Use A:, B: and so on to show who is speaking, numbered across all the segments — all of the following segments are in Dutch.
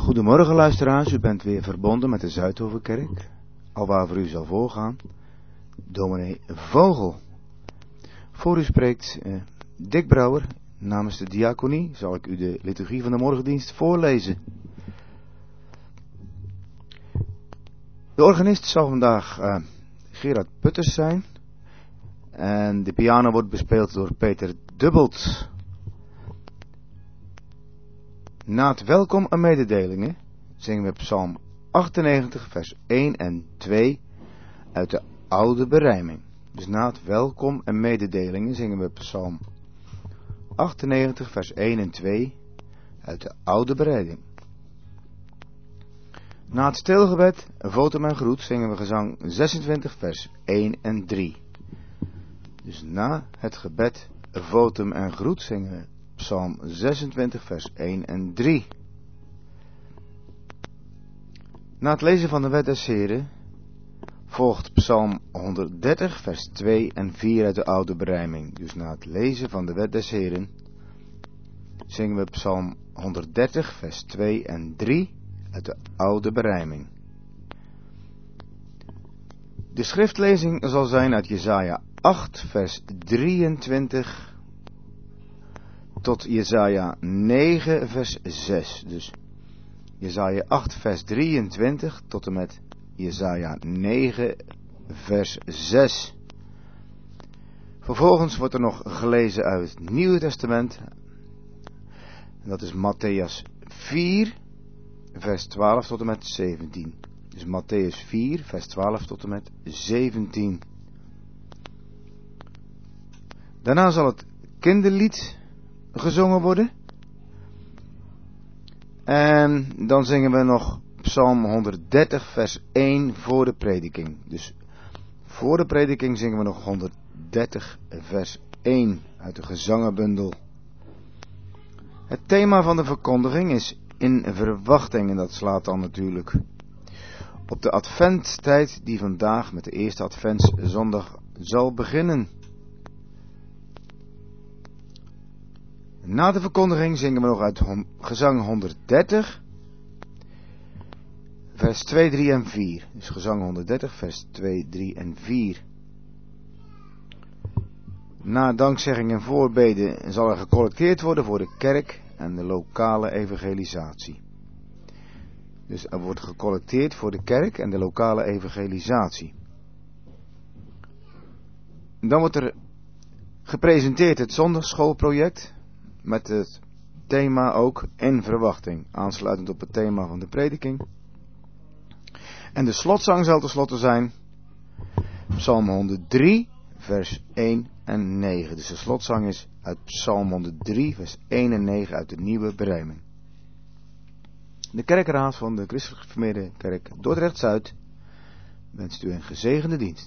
A: Goedemorgen luisteraars, u bent weer verbonden met de Zuidhovenkerk, alwaar voor u zal voorgaan dominee Vogel. Voor u spreekt Dick Brouwer. Namens de diaconie zal ik u de liturgie van de morgendienst voorlezen. De organist zal vandaag Gerard Putters zijn en de piano wordt bespeeld door Peter Dubbelt. Na het welkom en mededelingen zingen we Psalm 98 vers 1 en 2 uit de oude berijming. Dus na het welkom en mededelingen zingen we Psalm 98 vers 1 en 2 uit de oude bereiding. Na het stilgebed, votum en groet zingen we gezang 26 vers 1 en 3. Dus na het gebed, votum en groet zingen we Psalm 26 vers 1 en 3. Na het lezen van de wet des Heren volgt Psalm 130 vers 2 en 4 uit de oude berijming. Dus na het lezen van de wet des Heren zingen we Psalm 130 vers 2 en 3 uit de oude berijming. De schriftlezing zal zijn uit Jesaja 8 vers 23 tot Jesaja 9 vers 6. Dus Jesaja 8 vers 23 tot en met Jesaja 9 vers 6. Vervolgens wordt er nog gelezen uit het Nieuwe Testament. En dat is Matthäus 4 vers 12 tot en met 17. Dus Matthäus 4 vers 12 tot en met 17. Daarna zal het kinderlied gezongen worden. En dan zingen we nog Psalm 130 vers 1 voor de prediking. Dus voor de prediking zingen we nog 130 vers 1 uit de gezangenbundel. Het thema van de verkondiging is in verwachting en dat slaat dan natuurlijk op de adventstijd die vandaag met de eerste adventszondag zal beginnen. Na de verkondiging zingen we nog uit gezang 130, vers 2, 3 en 4. Dus gezang 130, vers 2, 3 en 4. Na dankzegging en voorbeden zal er gecollecteerd worden voor de kerk en de lokale evangelisatie. Dus er wordt gecollecteerd voor de kerk en de lokale evangelisatie. Dan wordt er gepresenteerd het zondagsschoolproject. Met het thema ook in verwachting, aansluitend op het thema van de prediking. En de slotzang zal tenslotte zijn Psalm 103, vers 1 en 9. Dus de slotzang is uit Psalm 103, vers 1 en 9 uit de nieuwe berijming. De kerkraad van de Christelijk Gereformeerde Kerk Dordrecht-Zuid wenst u een gezegende dienst.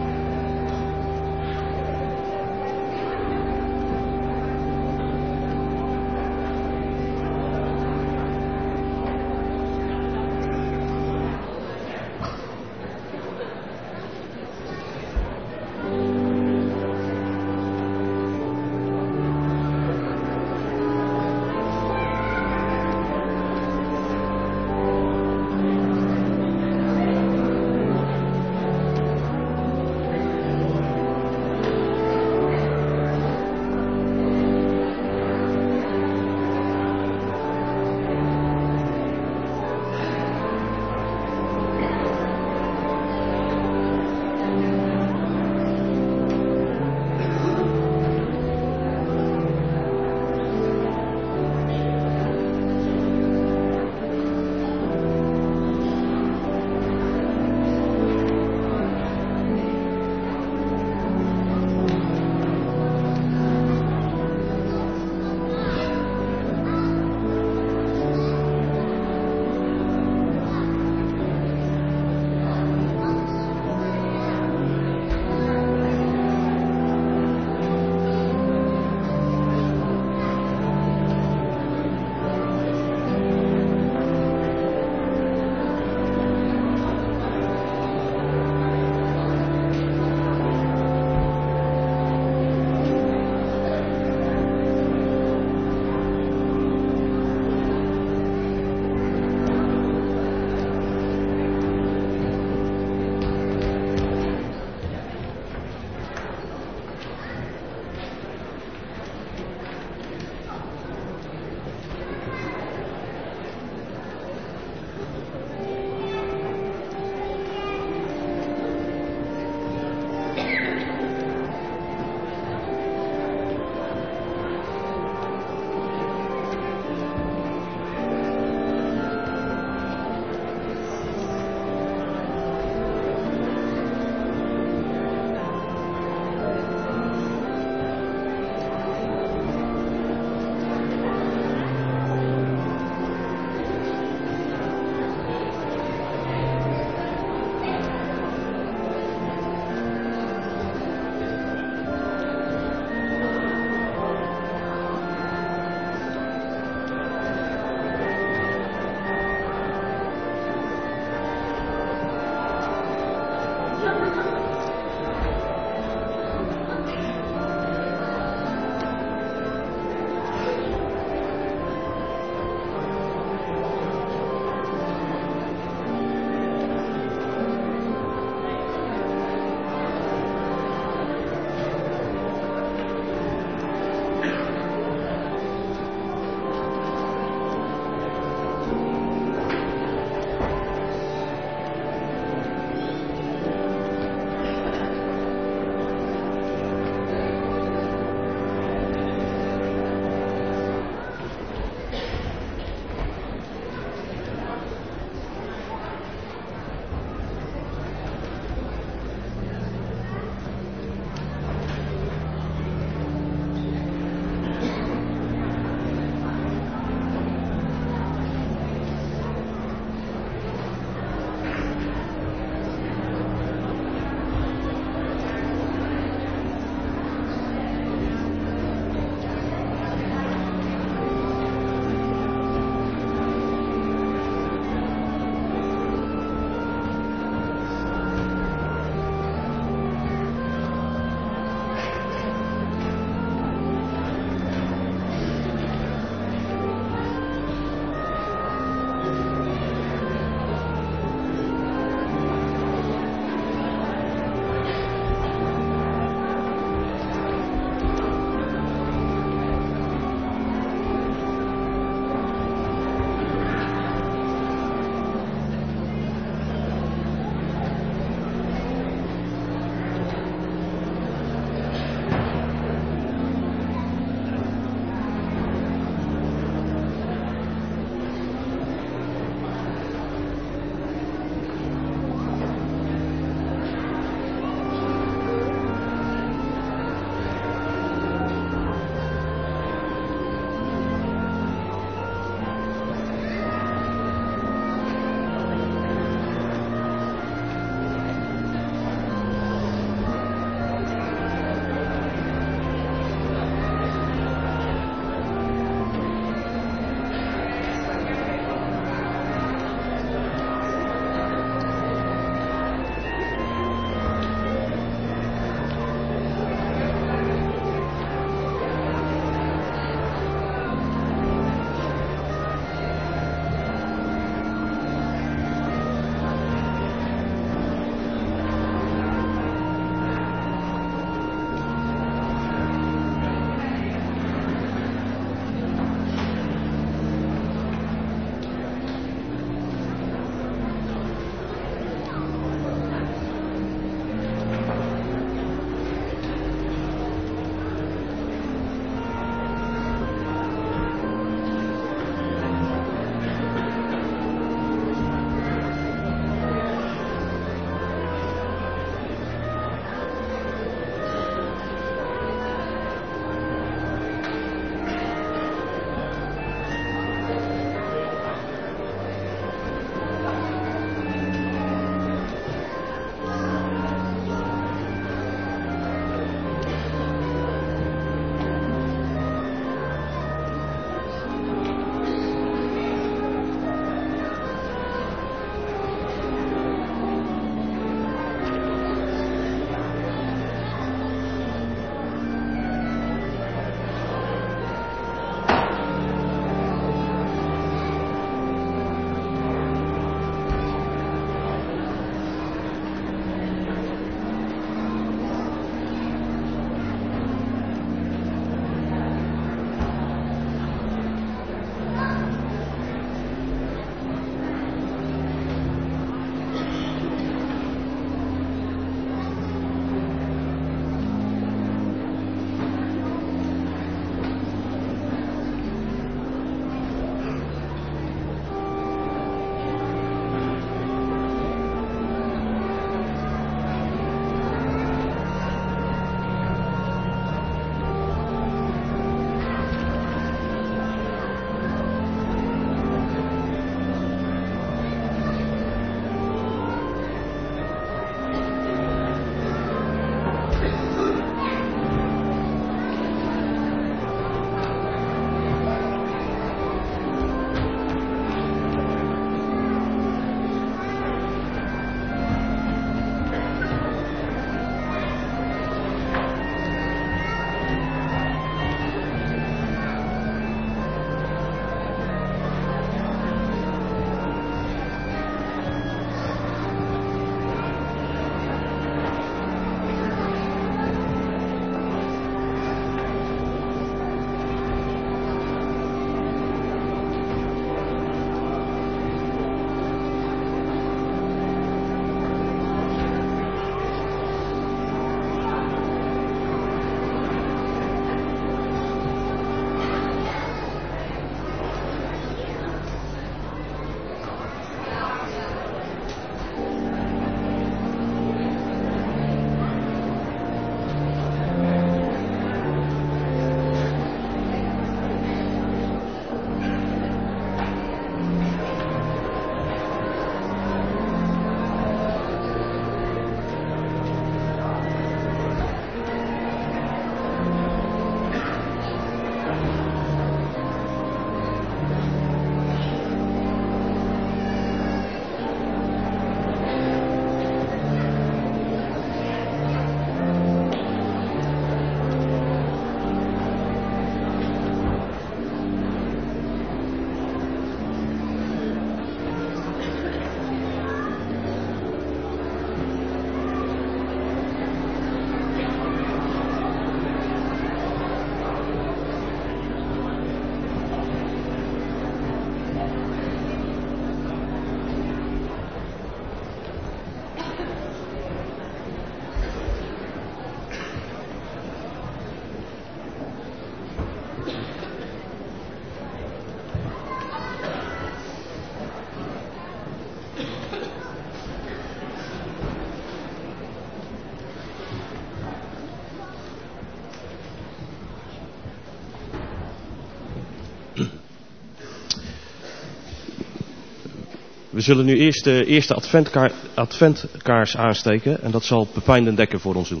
B: We zullen nu eerst de eerste adventkaars aansteken en dat zal Pepijn den Dekker voor ons doen.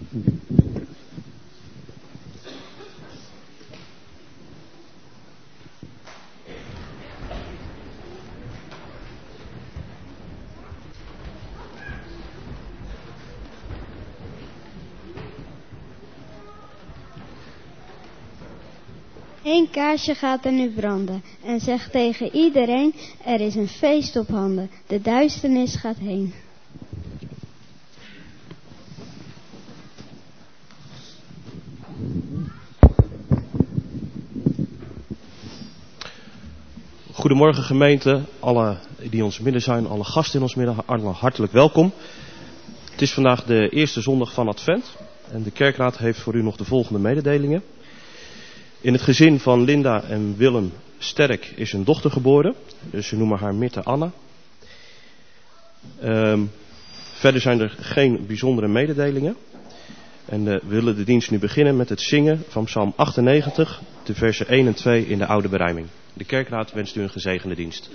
C: Eén kaarsje gaat er nu branden en zegt tegen iedereen, er is een feest op handen, de duisternis gaat heen.
B: Goedemorgen gemeente, alle die in ons midden zijn, alle gasten in ons midden, hartelijk welkom. Het is vandaag de eerste zondag van Advent en de kerkraad heeft voor u nog de volgende mededelingen. In het gezin van Linda en Willem Sterk is een dochter geboren. Dus ze noemen haar Mirte Anna. Verder zijn er geen bijzondere mededelingen. En we willen de dienst nu beginnen met het zingen van Psalm 98, de versen 1 en 2 in de oude berijming. De kerkraad wenst u een gezegende dienst.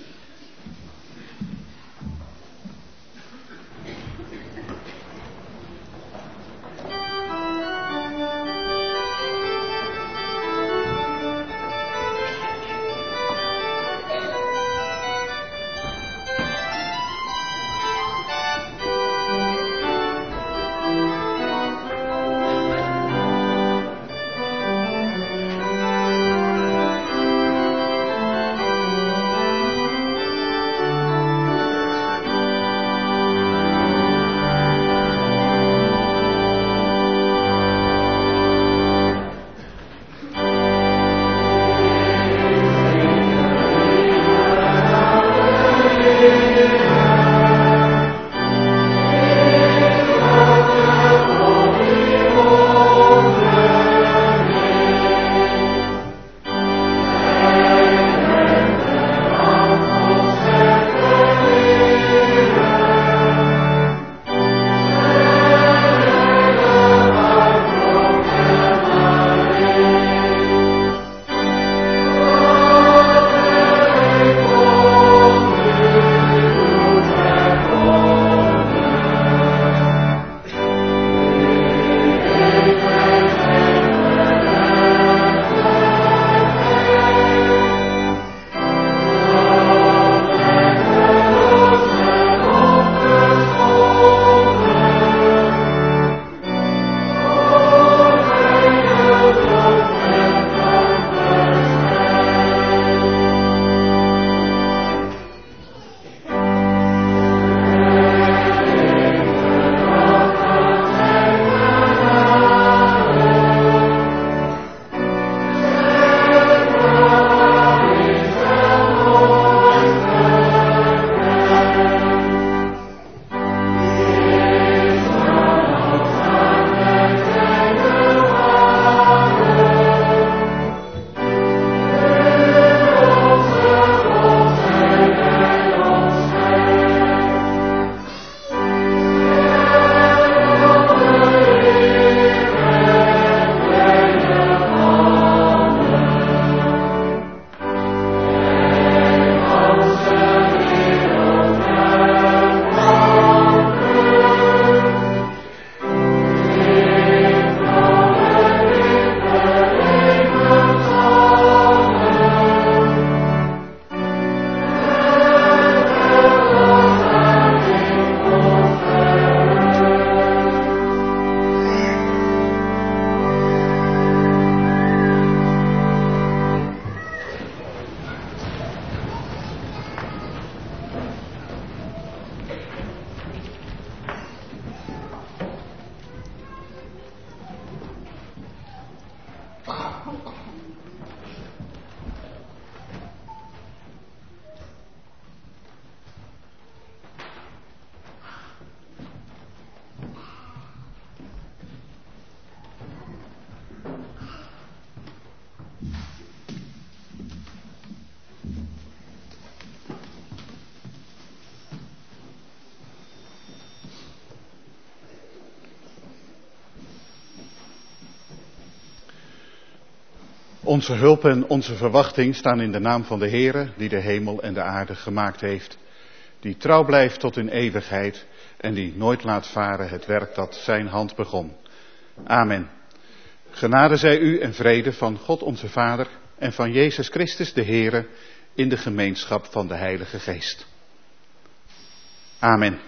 D: Onze hulp en onze verwachting staan in de naam van de Heere, die de hemel en de aarde gemaakt heeft. die trouw blijft tot in eeuwigheid en die nooit laat varen het werk dat zijn hand begon. Amen. Genade zij u en vrede van God onze Vader en van Jezus Christus de Heere in de gemeenschap van de Heilige Geest. Amen.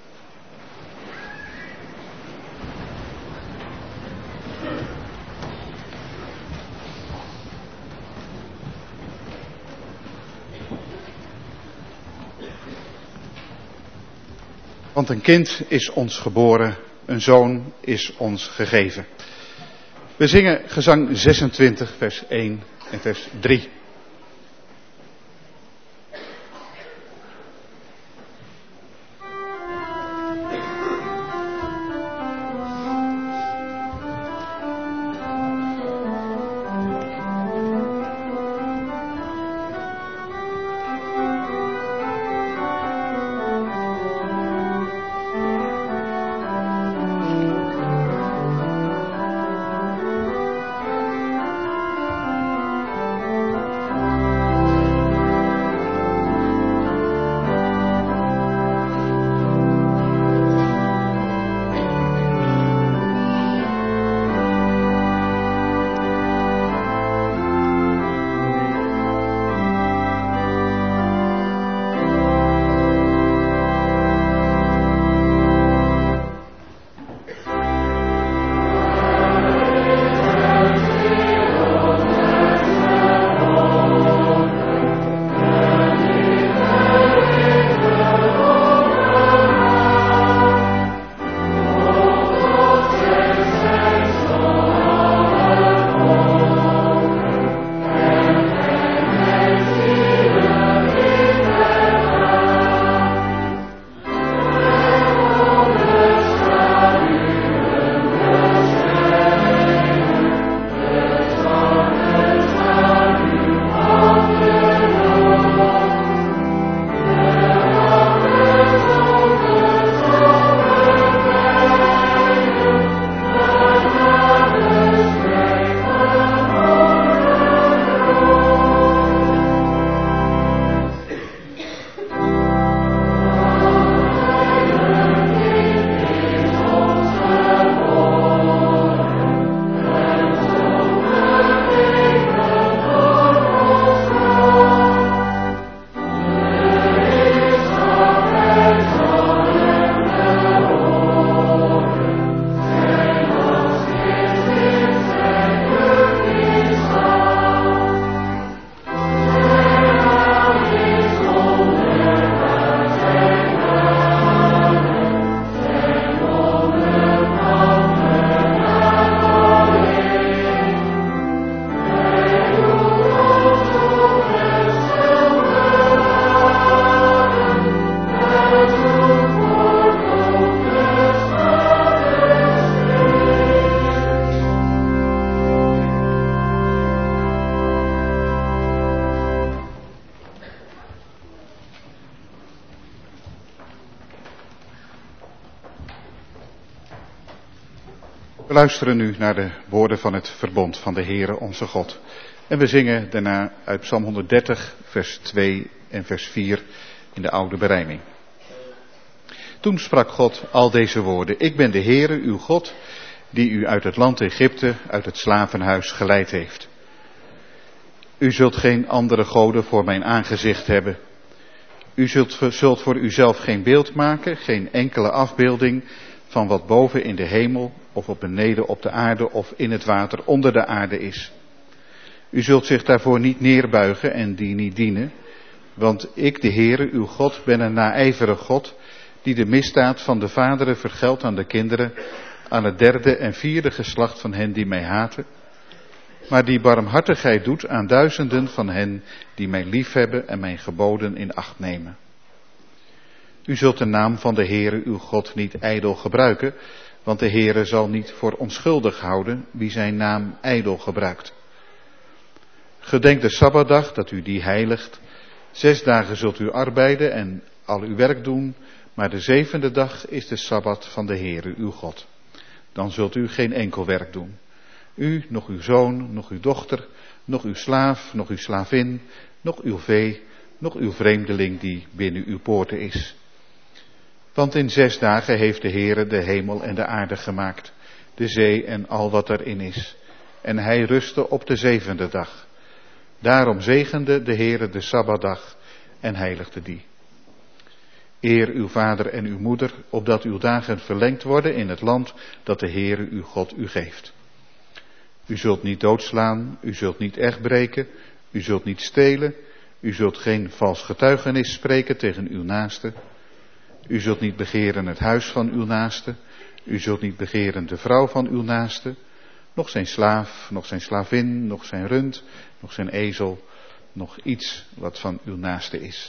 D: Want een kind is ons geboren, een zoon is ons gegeven. We zingen gezang 26, vers 1 en vers 3. We luisteren nu naar de woorden van het verbond van de Heere onze God. En we zingen daarna uit Psalm 130, vers 2 en vers 4 in de oude berijming. Toen sprak God al deze woorden: Ik ben de Heere, uw God, die u uit het land Egypte, uit het slavenhuis geleid heeft. U zult geen andere goden voor mijn aangezicht hebben. U zult voor uzelf geen beeld maken, geen enkele afbeelding van wat boven in de hemel of op beneden op de aarde of in het water onder de aarde is. U zult zich daarvoor niet neerbuigen en die niet dienen, want ik, de Heere, uw God, ben een naijverig God, die de misdaad van de vaderen vergeldt aan de kinderen, aan het derde en vierde geslacht van hen die mij haten, maar die barmhartigheid doet aan duizenden van hen die mij liefhebben en mijn geboden in acht nemen. U zult de naam van de Heere uw God niet ijdel gebruiken, want de Heere zal niet voor onschuldig houden wie zijn naam ijdel gebruikt. Gedenk de Sabbatdag, dat u die heiligt. 6 dagen zult u arbeiden en al uw werk doen, maar de 7e dag is de Sabbat van de Heere uw God. Dan zult u geen enkel werk doen. U, nog uw zoon, nog uw dochter, nog uw slaaf, nog uw slavin, nog uw vee, noch uw vreemdeling die binnen uw poorten is. Want in 6 dagen heeft de Heere de hemel en de aarde gemaakt, de zee en al wat erin is. En hij rustte op de 7e dag. Daarom zegende de Heere de Sabbatdag en heiligde die. Eer uw vader en uw moeder, opdat uw dagen verlengd worden in het land dat de Heere uw God u geeft. U zult niet doodslaan, u zult niet echt breken, u zult niet stelen, u zult geen vals getuigenis spreken tegen uw naaste. U zult niet begeren het huis van uw naaste, u zult niet begeren de vrouw van uw naaste, nog zijn slaaf, nog zijn slavin, nog zijn rund, nog zijn ezel, nog iets wat van uw naaste is.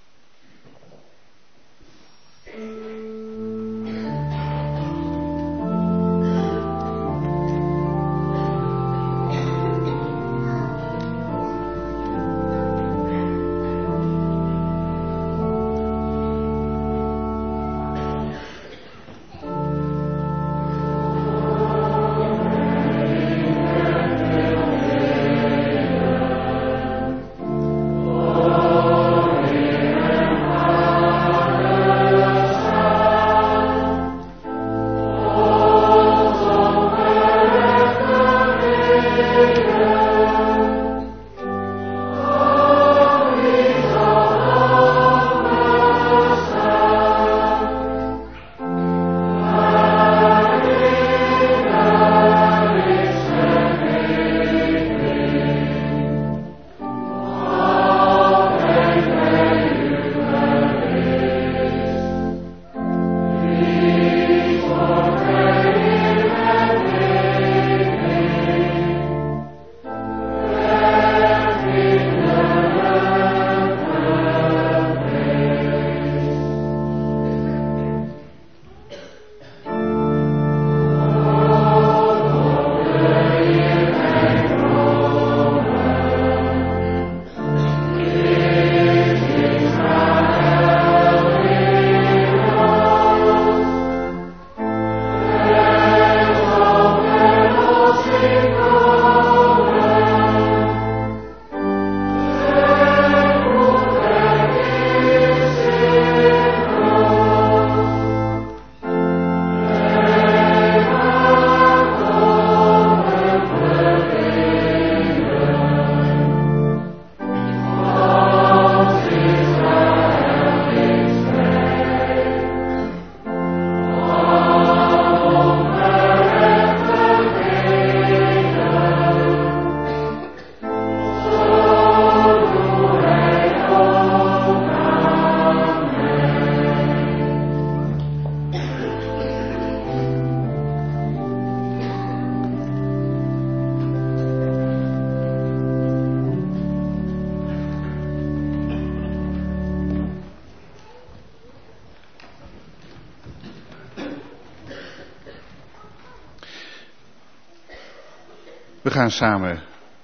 D: We gaan samen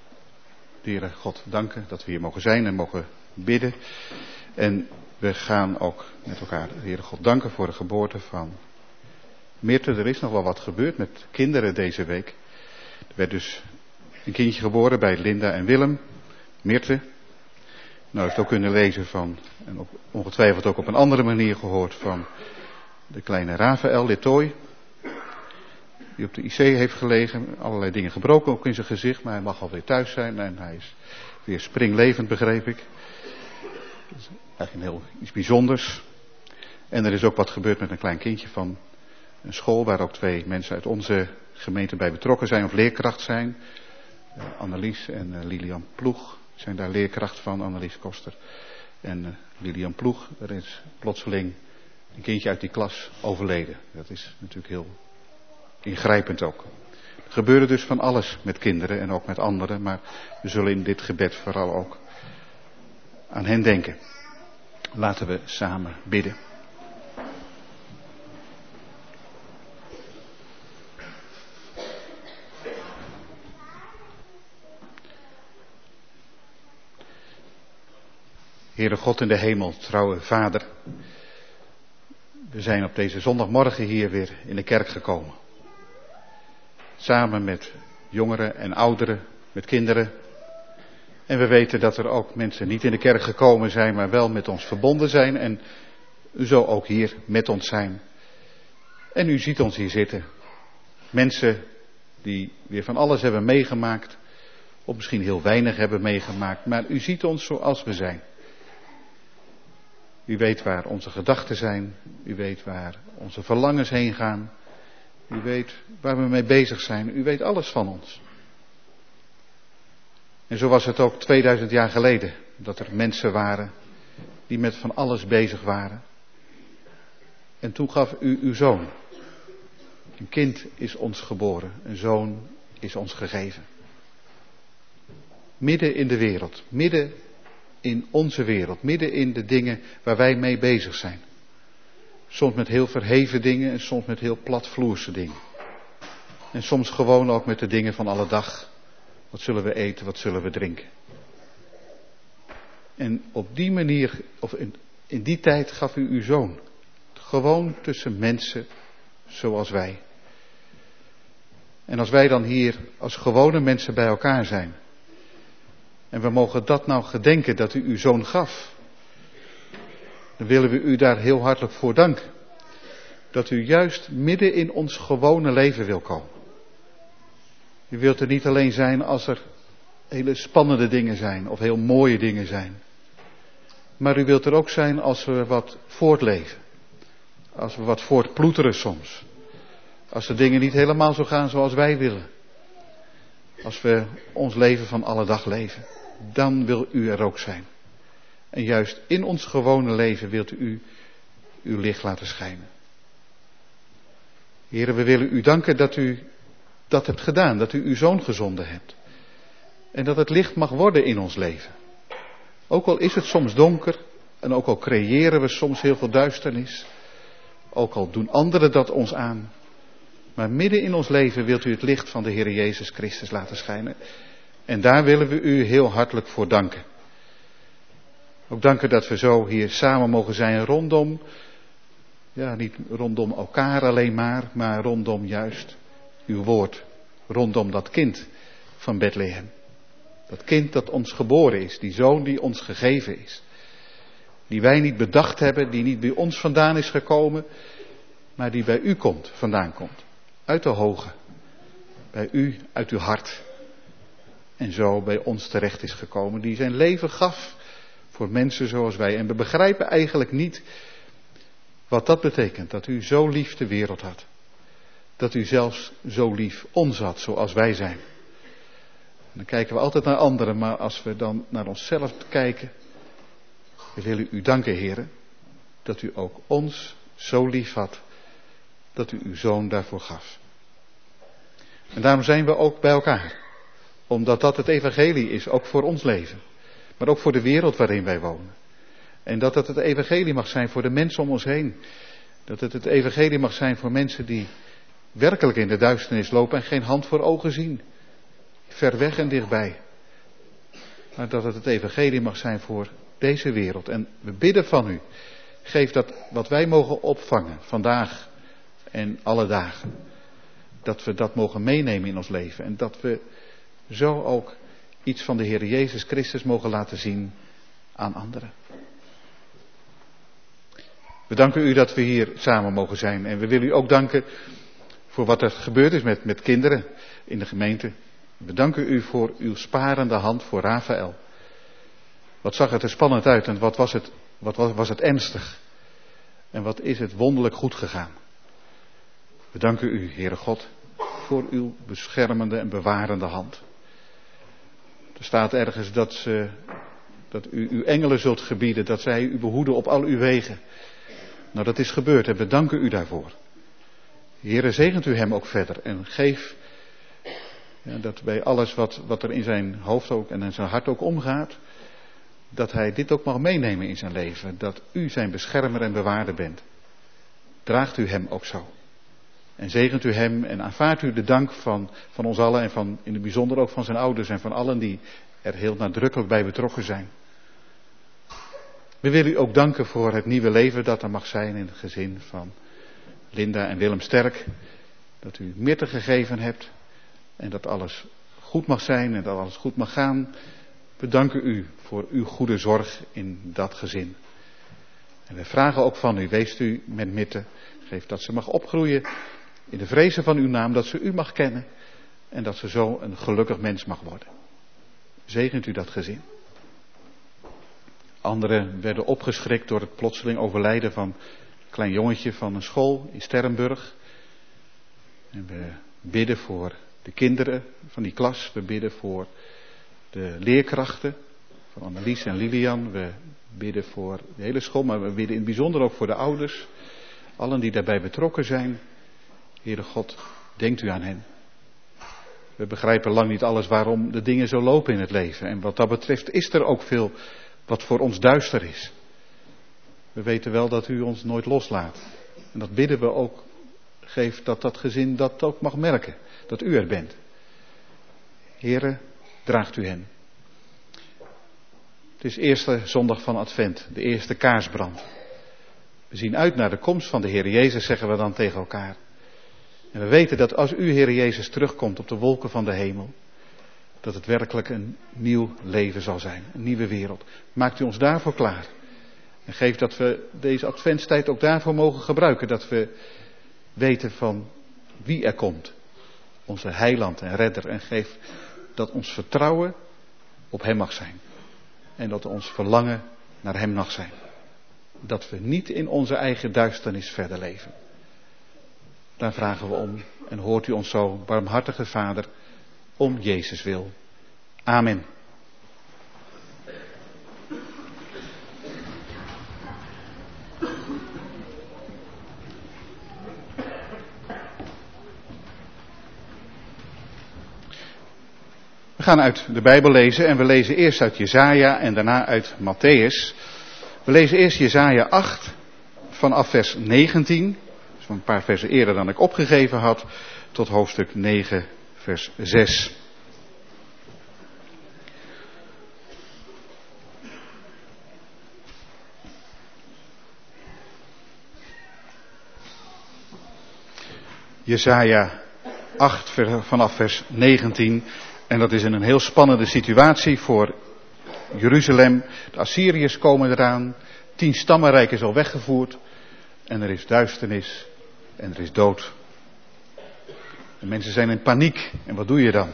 D: de Heere God danken dat we hier mogen zijn en mogen bidden. En we gaan ook met elkaar de Heere God danken voor de geboorte van Meerte. Er is nog wel wat gebeurd met kinderen deze week. Er werd dus een kindje geboren bij Linda en Willem. Meerte. Nou, heeft ook kunnen lezen van, en ongetwijfeld ook op een andere manier gehoord van de kleine Rafael Letoy. Die op de IC heeft gelegen, allerlei dingen gebroken ook in zijn gezicht, maar hij mag alweer thuis zijn en hij is weer springlevend, begreep ik. Dat is eigenlijk iets bijzonders. En er is ook wat gebeurd met een klein kindje van een school waar ook 2 mensen uit onze gemeente bij betrokken zijn of leerkracht zijn. Annelies en Lilian Ploeg zijn daar leerkracht van, Annelies Koster en Lilian Ploeg. Er is plotseling een kindje uit die klas overleden. Dat is natuurlijk heel ingrijpend ook. Er gebeurde dus van alles met kinderen en ook met anderen, maar we zullen in dit gebed vooral ook aan hen denken. Laten we samen bidden. Heere God in de hemel, trouwe Vader, we zijn op deze zondagmorgen hier weer in de kerk gekomen. Samen met jongeren en ouderen, met kinderen En we weten dat er ook mensen niet in de kerk gekomen zijn, maar wel met ons verbonden zijn en zo ook hier met ons zijn. En u ziet ons hier zitten. Mensen die weer van alles hebben meegemaakt, of misschien heel weinig hebben meegemaakt, maar u ziet ons zoals we zijn. U weet waar onze gedachten zijn, u weet waar onze verlangens heen gaan, u weet waar we mee bezig zijn, u weet alles van ons. En zo was het ook 2000 jaar geleden, dat er mensen waren die met van alles bezig waren. En toen gaf u uw zoon. Een kind is ons geboren, een zoon is ons gegeven. Midden in de wereld, midden in onze wereld, midden in de dingen waar wij mee bezig zijn. Soms met heel verheven dingen en soms met heel platvloerse dingen. En soms gewoon ook met de dingen van alle dag. Wat zullen we eten, wat zullen we drinken? En op die manier, of in die tijd gaf u uw zoon. Gewoon tussen mensen zoals wij. En als wij dan hier als gewone mensen bij elkaar zijn. En we mogen dat nou gedenken dat u uw zoon gaf. Dan willen we u daar heel hartelijk voor danken. Dat u juist midden in ons gewone leven wil komen. U wilt er niet alleen zijn als er hele spannende dingen zijn of heel mooie dingen zijn. Maar u wilt er ook zijn als we wat voortleven. Als we wat voortploeteren soms. Als de dingen niet helemaal zo gaan zoals wij willen. Als we ons leven van alle dag leven. Dan wil u er ook zijn. En juist in ons gewone leven wilt u uw licht laten schijnen. Heren, we willen u danken dat u dat hebt gedaan. Dat u uw zoon gezonden hebt. En dat het licht mag worden in ons leven. Ook al is het soms donker. En ook al creëren we soms heel veel duisternis. Ook al doen anderen dat ons aan. Maar midden in ons leven wilt u het licht van de Heer Jezus Christus laten schijnen. En daar willen we u heel hartelijk voor danken. Ook danken dat we zo hier samen mogen zijn rondom, ja, niet rondom elkaar alleen maar rondom juist uw woord. Rondom dat kind van Bethlehem. Dat kind dat ons geboren is, die zoon die ons gegeven is. Die wij niet bedacht hebben, die niet bij ons vandaan is gekomen, maar die bij u vandaan komt. Uit de hoge. Bij u, uit uw hart. En zo bij ons terecht is gekomen. Die zijn leven gaf voor mensen zoals wij. En we begrijpen eigenlijk niet wat dat betekent. Dat u zo lief de wereld had. Dat u zelfs zo lief ons had zoals wij zijn. En dan kijken we altijd naar anderen. Maar als we dan naar onszelf kijken. We willen u danken, heren. Dat u ook ons zo lief had. Dat u uw zoon daarvoor gaf. En daarom zijn we ook bij elkaar. Omdat dat het evangelie is, ook voor ons leven. Maar ook voor de wereld waarin wij wonen. En dat het evangelie mag zijn voor de mensen om ons heen. Dat het evangelie mag zijn voor mensen die werkelijk in de duisternis lopen en geen hand voor ogen zien. Ver weg en dichtbij. Maar dat het evangelie mag zijn voor deze wereld. En we bidden van u. Geef dat wat wij mogen opvangen vandaag en alle dagen. Dat we dat mogen meenemen in ons leven. En dat we zo ook iets van de Heer Jezus Christus mogen laten zien aan anderen. We danken u dat we hier samen mogen zijn. En we willen u ook danken voor wat er gebeurd is met kinderen in de gemeente. We danken u voor uw sparende hand voor Rafael. Wat zag het er spannend uit en wat was het ernstig. En wat is het wonderlijk goed gegaan. We danken u, Heere God, voor uw beschermende en bewarende hand. Er staat ergens dat u uw engelen zult gebieden, dat zij u behoeden op al uw wegen. Nou, dat is gebeurd en we danken u daarvoor. Heere, zegent u hem ook verder en geef dat bij alles wat er in zijn hoofd ook en in zijn hart ook omgaat, dat hij dit ook mag meenemen in zijn leven. Dat u zijn beschermer en bewaarder bent. Draagt u hem ook zo. En zegent u hem en aanvaardt u de dank van ons allen en van in het bijzonder ook van zijn ouders en van allen die er heel nadrukkelijk bij betrokken zijn. We willen u ook danken voor het nieuwe leven dat er mag zijn in het gezin van Linda en Willem Sterk. Dat u Mirte gegeven hebt en dat alles goed mag zijn en dat alles goed mag gaan. We danken u voor uw goede zorg in dat gezin. En we vragen ook van u, wees u met Mitte. Geef dat ze mag opgroeien in de vrezen van uw naam, dat ze u mag kennen. En dat ze zo een gelukkig mens mag worden. Zegent u dat gezin. Anderen werden opgeschrikt door het plotseling overlijden van een klein jongetje van een school in Sterrenburg. En we bidden voor de kinderen van die klas. We bidden voor de leerkrachten van Annelies en Lilian. We bidden voor de hele school, maar we bidden in het bijzonder ook voor de ouders. Allen die daarbij betrokken zijn. Heere God, denkt u aan hen. We begrijpen lang niet alles waarom de dingen zo lopen in het leven. En wat dat betreft is er ook veel wat voor ons duister is. We weten wel dat u ons nooit loslaat. En dat bidden we ook. Geef dat dat gezin dat ook mag merken. Dat u er bent. Heere, draagt u hen. Het is eerste zondag van Advent. De eerste kaarsbrand. We zien uit naar de komst van de Heer Jezus, zeggen we dan tegen elkaar. En we weten dat als u, Heer Jezus, terugkomt op de wolken van de hemel, dat het werkelijk een nieuw leven zal zijn. Een nieuwe wereld. Maakt u ons daarvoor klaar. En geef dat we deze adventstijd ook daarvoor mogen gebruiken. Dat we weten van wie er komt. Onze heiland en redder. En geef dat ons vertrouwen op hem mag zijn. En dat ons verlangen naar hem mag zijn. Dat we niet in onze eigen duisternis verder leven. Daar vragen we om. En hoort u ons zo, barmhartige Vader, om Jezus wil. Amen. We gaan uit de Bijbel lezen en we lezen eerst uit Jesaja en daarna uit Mattheüs. We lezen eerst Jesaja 8 vanaf vers 19, dus een paar versen eerder dan ik opgegeven had, tot hoofdstuk 9 vers 6. Jesaja 8 vanaf vers 19. En dat is in een heel spannende situatie voor Jeruzalem. De Assyriërs komen eraan. 10 stammenrijk is al weggevoerd. En er is duisternis. En er is dood. De mensen zijn in paniek. En wat doe je dan?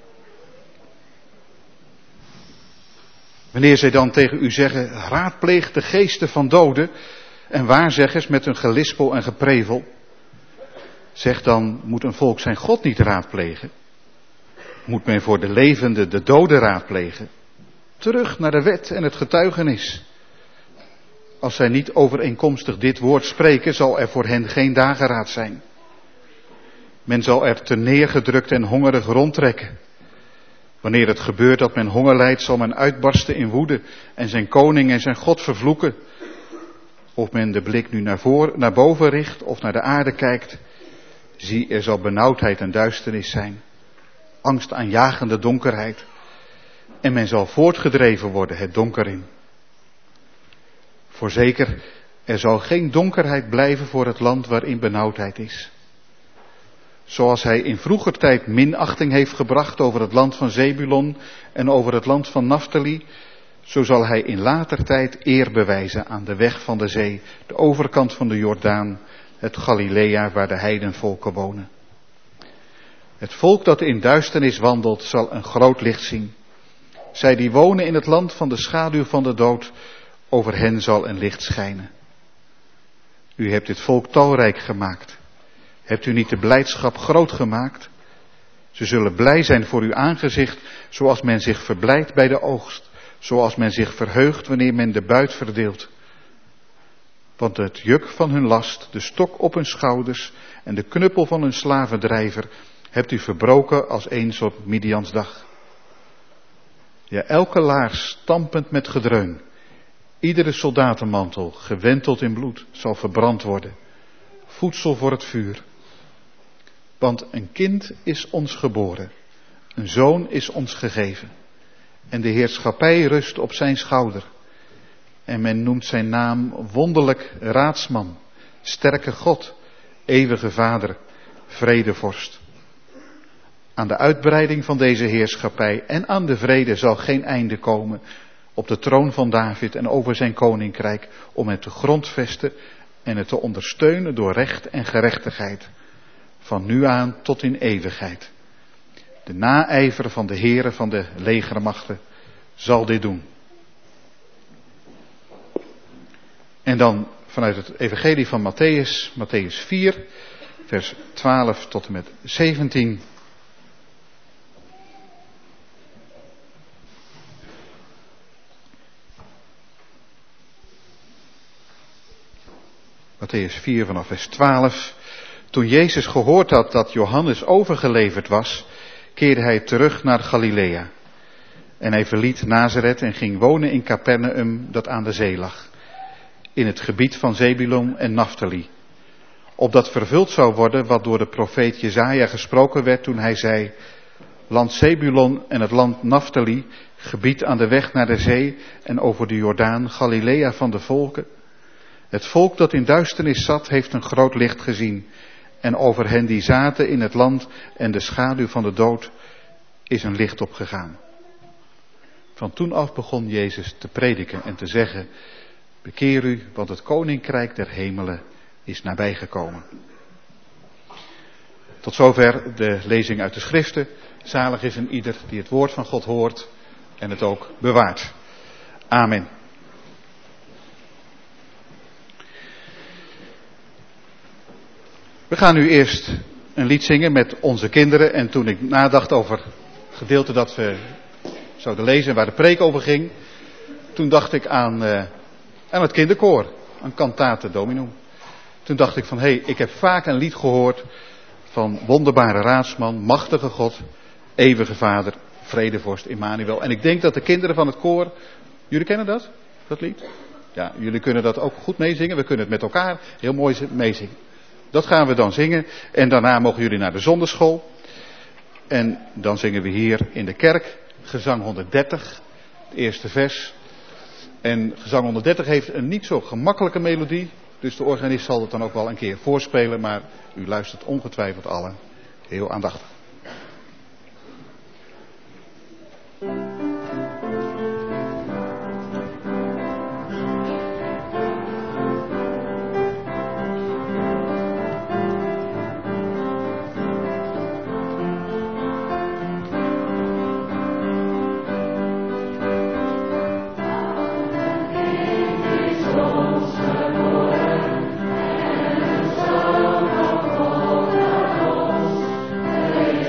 D: Wanneer zij dan tegen u zeggen, raadpleeg de geesten van doden en waarzeggers met hun gelispel en geprevel. Zeg dan, moet een volk zijn God niet raadplegen? Moet men voor de levenden de doden raadplegen? Terug naar de wet en het getuigenis. Als zij niet overeenkomstig dit woord spreken, zal er voor hen geen dageraad zijn. Men zal er te neergedrukt en hongerig rondtrekken. Wanneer het gebeurt dat men honger lijdt, zal men uitbarsten in woede en zijn koning en zijn God vervloeken. Of men de blik nu naar boven richt of naar de aarde kijkt, zie, er zal benauwdheid en duisternis zijn. Angstaanjagende donkerheid. En men zal voortgedreven worden het donker in. Voorzeker, er zal geen donkerheid blijven voor het land waarin benauwdheid is. Zoals hij in vroeger tijd minachting heeft gebracht over het land van Zebulon en over het land van Naftali, zo zal hij in later tijd eer bewijzen aan de weg van de zee, de overkant van de Jordaan, het Galilea waar de heidenvolken wonen. Het volk dat in duisternis wandelt zal een groot licht zien. Zij die wonen in het land van de schaduw van de dood, over hen zal een licht schijnen. U hebt dit volk talrijk gemaakt. Hebt u niet de blijdschap groot gemaakt? Ze zullen blij zijn voor uw aangezicht, zoals men zich verblijdt bij de oogst, zoals men zich verheugt wanneer men de buit verdeelt. Want het juk van hun last, de stok op hun schouders en de knuppel van hun slavendrijver hebt u verbroken als eens op Midians dag. Ja, elke laars stampend met gedreun, iedere soldatenmantel gewenteld in bloed zal verbrand worden, voedsel voor het vuur. Want een kind is ons geboren, een zoon is ons gegeven en de heerschappij rust op zijn schouder. En men noemt zijn naam wonderlijk raadsman, sterke God, eeuwige Vader, vredevorst. Aan de uitbreiding van deze heerschappij en aan de vrede zal geen einde komen op de troon van David en over zijn koninkrijk, om het te grondvesten en het te ondersteunen door recht en gerechtigheid, van nu aan tot in eeuwigheid. De naijver van de Heere van de legermachten zal dit doen. En dan vanuit het evangelie van Matthäus, Matthäus 4, vers 12 tot en met 17. Matthäus 4 vanaf vers 12. Toen Jezus gehoord had dat Johannes overgeleverd was, keerde hij terug naar Galilea. En hij verliet Nazareth en ging wonen in Capernaum, dat aan de zee lag, in het gebied van Zebulon en Naftali, opdat vervuld zou worden wat door de profeet Jesaja gesproken werd toen hij zei: land Zebulon en het land Naftali, gebied aan de weg naar de zee en over de Jordaan, Galilea van de volken. Het volk dat in duisternis zat, heeft een groot licht gezien. En over hen die zaten in het land en de schaduw van de dood is een licht opgegaan. Van toen af begon Jezus te prediken en te zeggen: bekeer u, want het koninkrijk der hemelen is nabijgekomen. Tot zover de lezing uit de schriften. Zalig is een ieder die het woord van God hoort en het ook bewaart. Amen. We gaan nu eerst een lied zingen met onze kinderen. En toen ik nadacht over het gedeelte dat we zouden lezen waar de preek over ging, toen dacht ik aan het kinderkoor, aan Cantate Dominum. Toen dacht ik van, ik heb vaak een lied gehoord van wonderbare raadsman, machtige God, eeuwige Vader, vredevorst Immanuel. En ik denk dat de kinderen van het koor, jullie kennen dat lied? Ja, jullie kunnen dat ook goed meezingen. We kunnen het met elkaar heel mooi meezingen. Dat gaan we dan zingen en daarna mogen jullie naar de zonderschool. En dan zingen we hier in de kerk gezang 130, het eerste vers. En gezang 130 heeft een niet zo gemakkelijke melodie, dus de organist zal het dan ook wel een keer voorspelen, maar u luistert ongetwijfeld allen heel aandachtig.
E: Amen.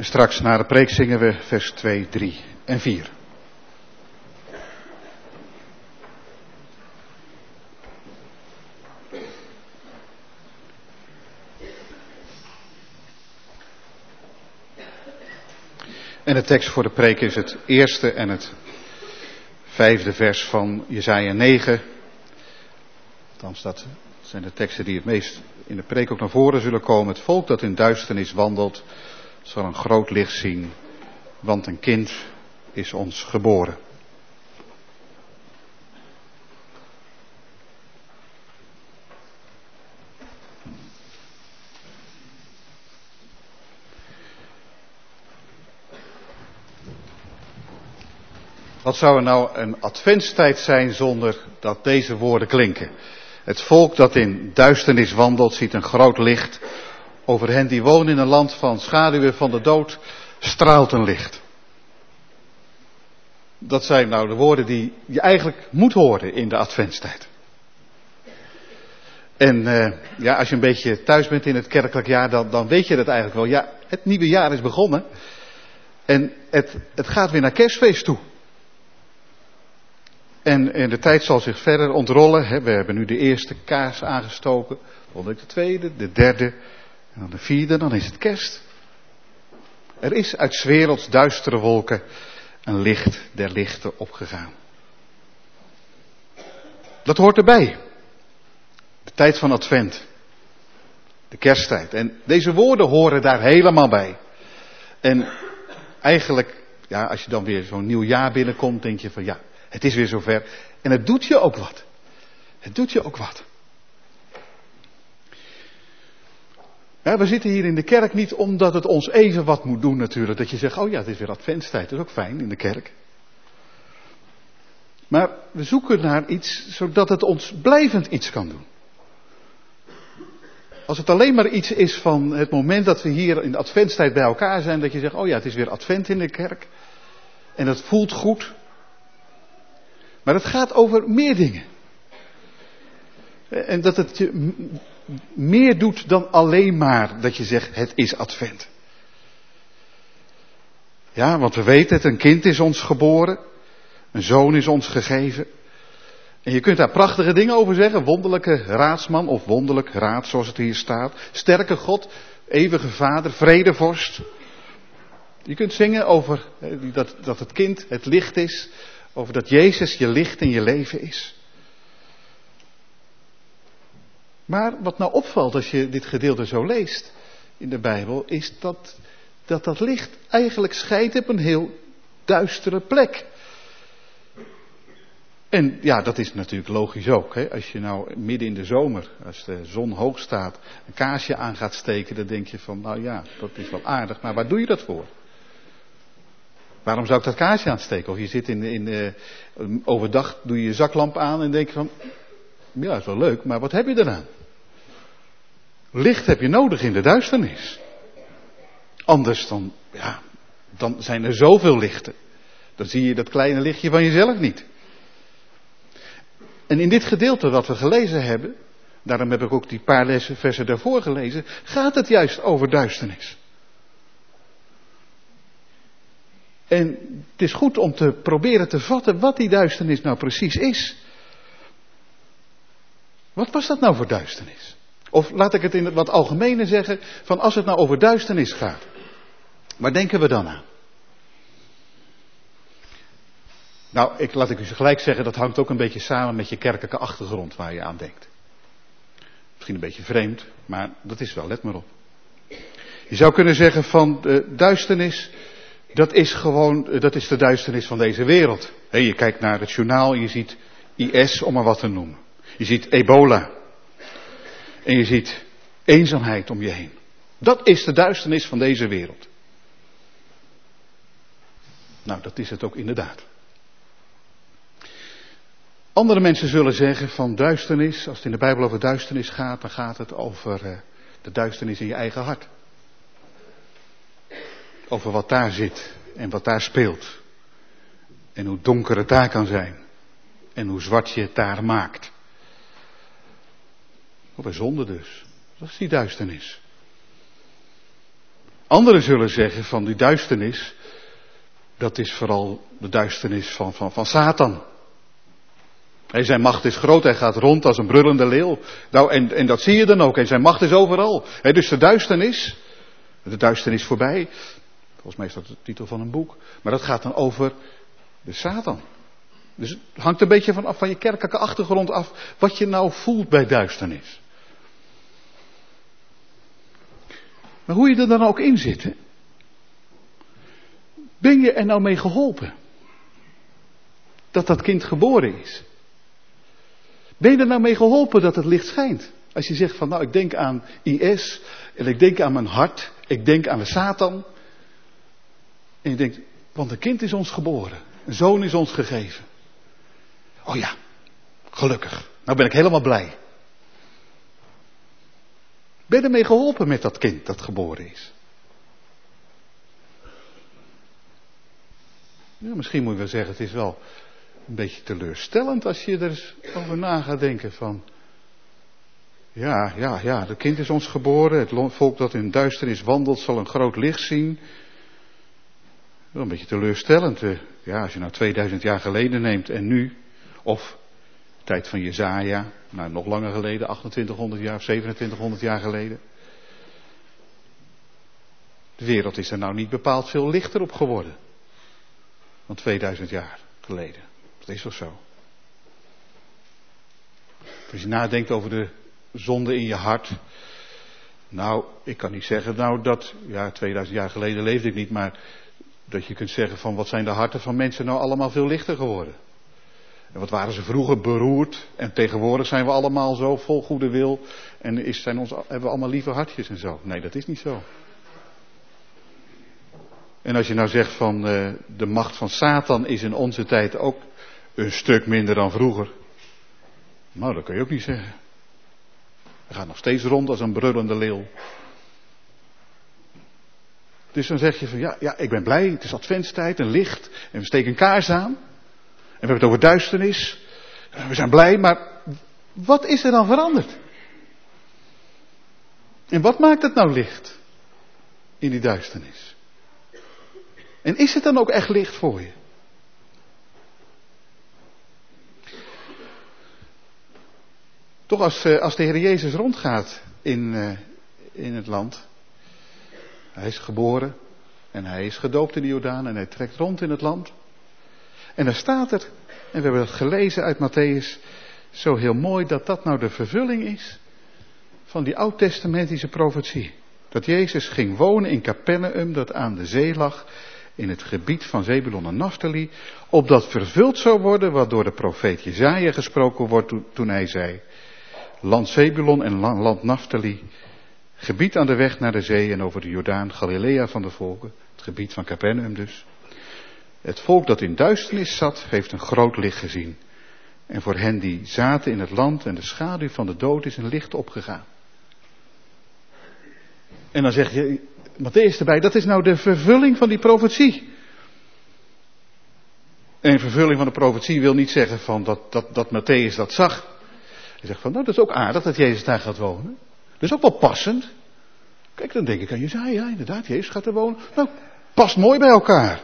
D: Straks na de preek zingen we vers 2, 3 en 4. En de tekst voor de preek is het eerste en het 5e vers van Jesaja 9. Althans, dat zijn de teksten die het meest in de preek ook naar voren zullen komen. Het volk dat in duisternis wandelt, zal een groot licht zien, want een kind is ons geboren. Wat zou er nou een adventstijd zijn zonder dat deze woorden klinken? Het volk dat in duisternis wandelt, ziet een groot licht. Over hen die wonen in een land van schaduwen van de dood, straalt een licht. Dat zijn nou de woorden die je eigenlijk moet horen in de adventstijd. En als je een beetje thuis bent in het kerkelijk jaar, dan weet je dat eigenlijk wel. Ja, het nieuwe jaar is begonnen. En het gaat weer naar kerstfeest toe. En de tijd zal zich verder ontrollen. We hebben nu de eerste kaars aangestoken. Volgende week de tweede, de derde en dan de vierde. Dan is het kerst. Er is uit 's werelds duistere wolken een licht der lichten opgegaan. Dat hoort erbij. De tijd van Advent. De kersttijd. En deze woorden horen daar helemaal bij. En eigenlijk, als je dan weer zo'n nieuw jaar binnenkomt, denk je van het is weer zover. En het doet je ook wat. Het doet je ook wat. Ja, we zitten hier in de kerk niet omdat het ons even wat moet doen natuurlijk. Dat je zegt, het is weer adventstijd. Dat is ook fijn in de kerk. Maar we zoeken naar iets zodat het ons blijvend iets kan doen. Als het alleen maar iets is van het moment dat we hier in de adventstijd bij elkaar zijn. Dat je zegt, het is weer advent in de kerk. En dat voelt goed. Maar het gaat over meer dingen. En dat het je meer doet dan alleen maar dat je zegt, het is advent. Ja, want we weten het, een kind is ons geboren. Een zoon is ons gegeven. En je kunt daar prachtige dingen over zeggen. Wonderlijke raadsman of wonderlijk raad zoals het hier staat. Sterke God, eeuwige vader, vredevorst. Je kunt zingen over dat het kind het licht is. Over dat Jezus je licht in je leven is. Maar wat nou opvalt als je dit gedeelte zo leest in de Bijbel, is dat licht eigenlijk schijnt op een heel duistere plek. En dat is natuurlijk logisch ook. Hè? Als je nou midden in de zomer, als de zon hoog staat, een kaarsje aan gaat steken, dan denk je van, dat is wel aardig, maar waar doe je dat voor? Waarom zou ik dat kaarsje aansteken? Of je zit overdag, doe je je zaklamp aan en denk van, is wel leuk, maar wat heb je eraan? Licht heb je nodig in de duisternis. Anders dan zijn er zoveel lichten. Dan zie je dat kleine lichtje van jezelf niet. En in dit gedeelte wat we gelezen hebben, daarom heb ik ook die paar versen daarvoor gelezen, gaat het juist over duisternis. En het is goed om te proberen te vatten wat die duisternis nou precies is. Wat was dat nou voor duisternis? Of laat ik het in het wat algemene zeggen, van als het nou over duisternis gaat, waar denken we dan aan? Nou, laat ik u gelijk zeggen, dat hangt ook een beetje samen met je kerkelijke achtergrond waar je aan denkt. Misschien een beetje vreemd, maar dat is wel, let maar op. Je zou kunnen zeggen van de duisternis, dat is de duisternis van deze wereld. Je kijkt naar het journaal en je ziet IS, om maar wat te noemen. Je ziet ebola. En je ziet eenzaamheid om je heen. Dat is de duisternis van deze wereld. Nou, dat is het ook inderdaad. Andere mensen zullen zeggen van duisternis, als het in de Bijbel over duisternis gaat, dan gaat het over de duisternis in je eigen hart. Over wat daar zit en wat daar speelt. En hoe donker het daar kan zijn. En hoe zwart je het daar maakt. Over zonde dus. Dat is die duisternis. Anderen zullen zeggen van die duisternis, dat is vooral de duisternis van Satan. Zijn macht is groot, hij gaat rond als een brullende leeuw. Nou, en dat zie je dan ook, en zijn macht is overal. Dus de duisternis voorbij. Volgens mij is dat de titel van een boek. Maar dat gaat dan over de Satan. Dus het hangt een beetje van je kerkelijke achtergrond af wat je nou voelt bij duisternis. Maar hoe je er dan ook in zit, hè? Ben je er nou mee geholpen? Dat kind geboren is? Ben je er nou mee geholpen dat het licht schijnt? Als je zegt van nou ik denk aan IS en ik denk aan mijn hart, ik denk aan de Satan. En je denkt, want een kind is ons geboren, een zoon is ons gegeven. Oh ja, gelukkig. Nou ben ik helemaal blij. Ben je ermee geholpen met dat kind dat geboren is? Ja, misschien moet je wel zeggen, het is wel een beetje teleurstellend als je er eens over na gaat denken van... Ja, dat kind is ons geboren, het volk dat in duisternis wandelt zal een groot licht zien. Wel een beetje teleurstellend. Ja, als je nou 2000 jaar geleden neemt en nu, of de tijd van Jesaja, nou nog langer geleden, 2800 jaar of 2700 jaar geleden. De wereld is er nou niet bepaald veel lichter op geworden dan 2000 jaar geleden. Dat is toch zo? Als je nadenkt over de zonde in je hart. Nou, ik kan niet zeggen dat, 2000 jaar geleden leefde ik niet, maar dat je kunt zeggen van wat zijn de harten van mensen nou allemaal veel lichter geworden. En wat waren ze vroeger beroerd en tegenwoordig zijn we allemaal zo vol goede wil en hebben we allemaal lieve hartjes en zo. Nee, dat is niet zo. En als je nou zegt van de macht van Satan is in onze tijd ook een stuk minder dan vroeger. Nou, dat kun je ook niet zeggen. Hij gaat nog steeds rond als een brullende leeuw. Dus dan zeg je van ja, ik ben blij, het is adventstijd, een licht en we steken een kaars aan. En we hebben het over duisternis. We zijn blij, maar wat is er dan veranderd? En wat maakt het nou licht in die duisternis? En is het dan ook echt licht voor je? Toch als de Heer Jezus rondgaat in het land. Hij is geboren en hij is gedoopt in de Jordaan en hij trekt rond in het land. En dan staat er, en we hebben het gelezen uit Mattheüs, zo heel mooi dat nou de vervulling is van die oud-testamentische profetie. Dat Jezus ging wonen in Capernaum, dat aan de zee lag, in het gebied van Zebulon en Naftali, opdat vervuld zou worden wat door de profeet Jesaja gesproken wordt toen hij zei, land Zebulon en land Naftali, gebied aan de weg naar de zee en over de Jordaan, Galilea van de volken, het gebied van Capernaum dus. Het volk dat in duisternis zat, heeft een groot licht gezien. En voor hen die zaten in het land en de schaduw van de dood is een licht opgegaan. En dan zeg je, Mattheüs erbij, dat is nou de vervulling van die profetie. En vervulling van de profetie wil niet zeggen van dat Mattheüs dat zag. Hij zegt van, nou dat is ook aardig dat Jezus daar gaat wonen. Dat is ook wel passend. Kijk, dan denk ik aan Jesaja, ja inderdaad, Jezus gaat er wonen. Nou, past mooi bij elkaar.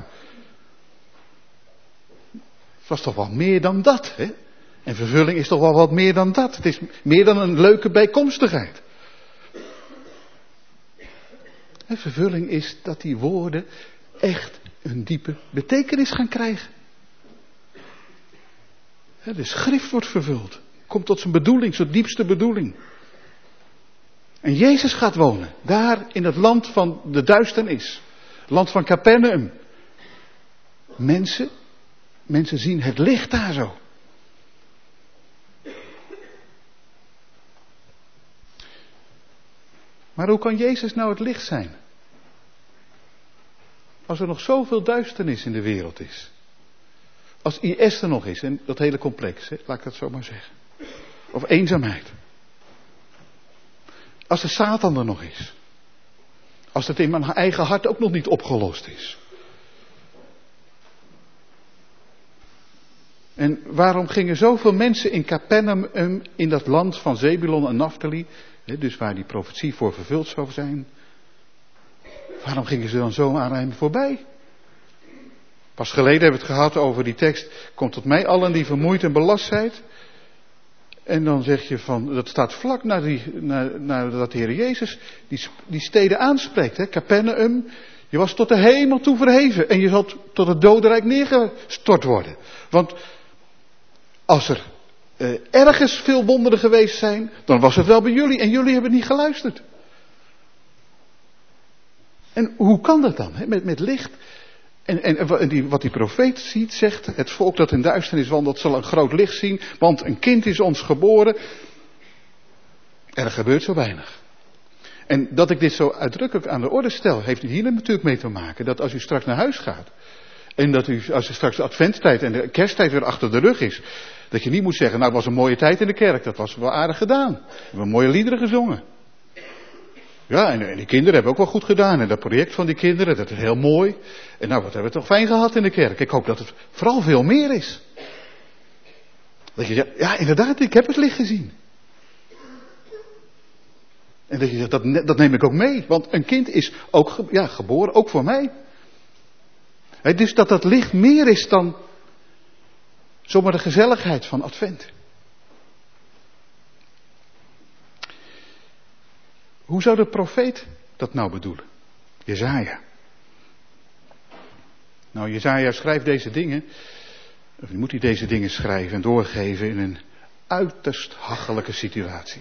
D: Het was toch wel meer dan dat, hè? En vervulling is toch wel wat meer dan dat. Het is meer dan een leuke bijkomstigheid. En vervulling is dat die woorden echt een diepe betekenis gaan krijgen. De schrift wordt vervuld. Komt tot zijn bedoeling, zijn diepste bedoeling. En Jezus gaat wonen. Daar in het land van de duisternis. Land van Capernaum. Mensen zien het licht daar zo. Maar hoe kan Jezus nou het licht zijn? Als er nog zoveel duisternis in de wereld is. Als IS er nog is, en dat hele complex, hè, laat ik dat zo maar zeggen. Of eenzaamheid. Als de Satan er nog is. Als het in mijn eigen hart ook nog niet opgelost is. En waarom gingen zoveel mensen in Capernaum, in dat land van Zebulon en Naftali, dus waar die profetie voor vervuld zou zijn, Waarom gingen ze dan zo aan hem voorbij? Pas geleden hebben we het gehad over die tekst. Komt tot mij allen die vermoeid en belast zijn. En dan zeg je van, dat staat vlak nadat de Heer Jezus die steden aanspreekt. Hè? Capernaum, je was tot de hemel toe verheven. En je zal tot het dodenrijk neergestort worden. Want als er ergens veel wonderen geweest zijn, dan was het wel bij jullie. En jullie hebben niet geluisterd. En hoe kan dat dan? Hè? Met licht. En wat die profeet ziet, zegt, het volk dat in duisternis wandelt zal een groot licht zien, want een kind is ons geboren. En er gebeurt zo weinig. En dat ik dit zo uitdrukkelijk aan de orde stel, heeft hier natuurlijk mee te maken, dat als u straks naar huis gaat, en dat als er straks de adventstijd en de kersttijd weer achter de rug is, dat je niet moet zeggen, nou het was een mooie tijd in de kerk, dat was wel aardig gedaan. We hebben mooie liederen gezongen. Ja, en die kinderen hebben ook wel goed gedaan. En dat project van die kinderen, dat is heel mooi. En nou, wat hebben we toch fijn gehad in de kerk. Ik hoop dat het vooral veel meer is. Dat je zegt, ja inderdaad, ik heb het licht gezien. En dat je zegt, dat neem ik ook mee. Want een kind is ook geboren, ook voor mij. Dus dat licht meer is dan zomaar de gezelligheid van Advent. Hoe zou de profeet dat nou bedoelen? Jesaja. Nou, Jesaja schrijft deze dingen, of moet hij deze dingen schrijven en doorgeven in een uiterst hachelijke situatie.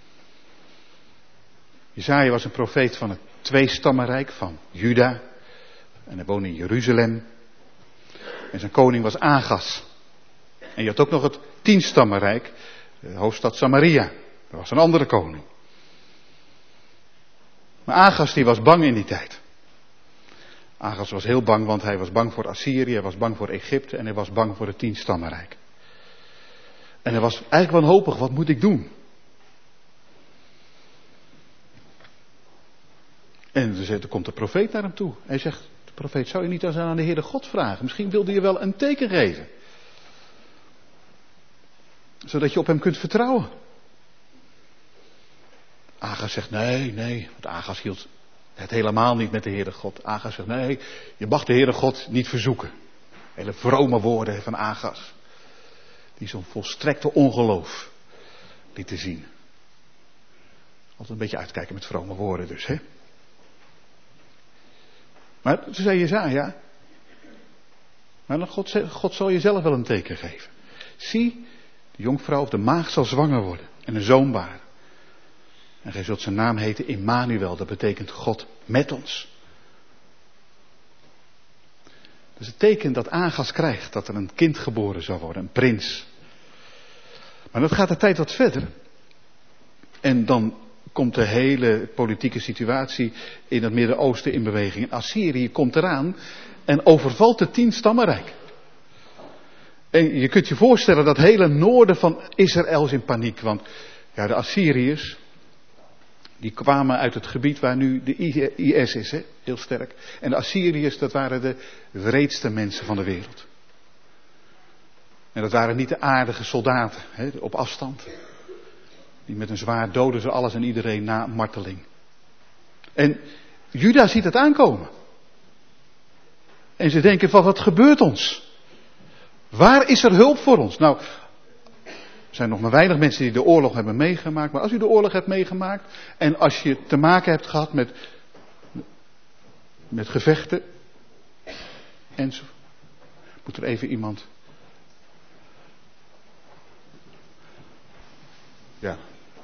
D: Jesaja was een profeet van het tweestammenrijk van Juda. En hij woonde in Jeruzalem. En zijn koning was Agas. En je had ook nog het 10-stammenrijk, de hoofdstad Samaria. Dat was een andere koning. Maar Agas die was bang in die tijd. Agas was heel bang, want hij was bang voor Assyrië, hij was bang voor Egypte en hij was bang voor het 10-stammenrijk. En hij was eigenlijk wanhopig, wat moet ik doen? En er komt de profeet naar hem toe. Hij zegt, de profeet, zou je niet eens aan de Heere God vragen? Misschien wilde je wel een teken geven. Zodat je op hem kunt vertrouwen. Agas zegt nee, want Agas hield het helemaal niet met de Heere God. Agas zegt nee, je mag de Heere God niet verzoeken. Hele vrome woorden van Agas. Die zo'n volstrekte ongeloof lieten zien. Altijd een beetje uitkijken met vrome woorden dus, hè. Maar toen zei Jesaja, maar God zal je zelf wel een teken geven. Zie, de jonkvrouw of de maagd zal zwanger worden en een zoon baren. En gij zult zijn naam heten Immanuel, dat betekent God met ons. Dus het teken dat Agas krijgt, dat er een kind geboren zal worden, een prins. Maar dat gaat de tijd wat verder. En dan komt de hele politieke situatie in het Midden-Oosten in beweging. En Assyrië komt eraan en overvalt het 10-stammenrijk. En je kunt je voorstellen dat het hele noorden van Israël is in paniek. Want ja, de Assyriërs, die kwamen uit het gebied waar nu de IS is, hè? Heel sterk. En de Assyriërs, dat waren de wreedste mensen van de wereld. En dat waren niet de aardige soldaten, hè, op afstand. Die met een zwaard doden ze alles en iedereen na marteling. En Juda ziet het aankomen. En ze denken van, wat gebeurt ons? Waar is er hulp voor ons? Nou, er zijn nog maar weinig mensen die de oorlog hebben meegemaakt. Maar als u de oorlog hebt meegemaakt en als je te maken hebt gehad met gevechten. En zo. Moet er even iemand. Ja.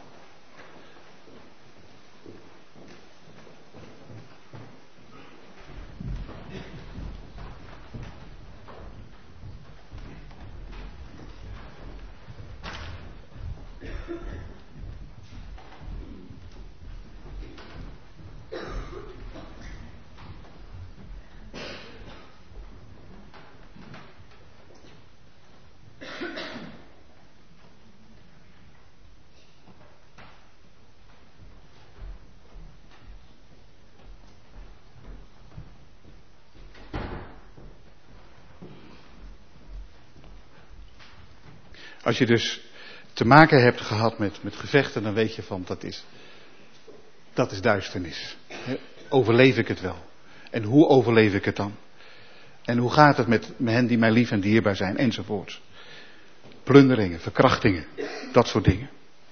D: Als je dus te maken hebt gehad met gevechten, dan weet je van dat is duisternis. overleef ik het wel? En hoe overleef ik het dan? En hoe gaat het met hen die mij lief en dierbaar zijn? Enzovoort. Plunderingen, verkrachtingen, dat soort dingen.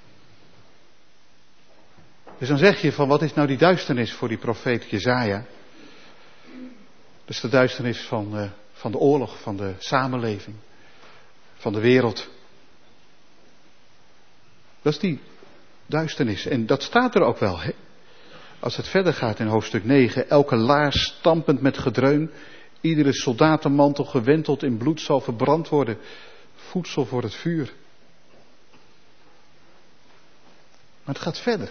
D: Dus dan zeg je van, wat is nou die duisternis voor die profeet Jesaja? Dat is de duisternis van de oorlog, van de samenleving, van de wereld. Dat is die duisternis. En dat staat er ook wel, hè? Als het verder gaat in hoofdstuk 9. Elke laars stampend met gedreun. Iedere soldatenmantel gewenteld in bloed zal verbrand worden. Voedsel voor het vuur. Maar het gaat verder.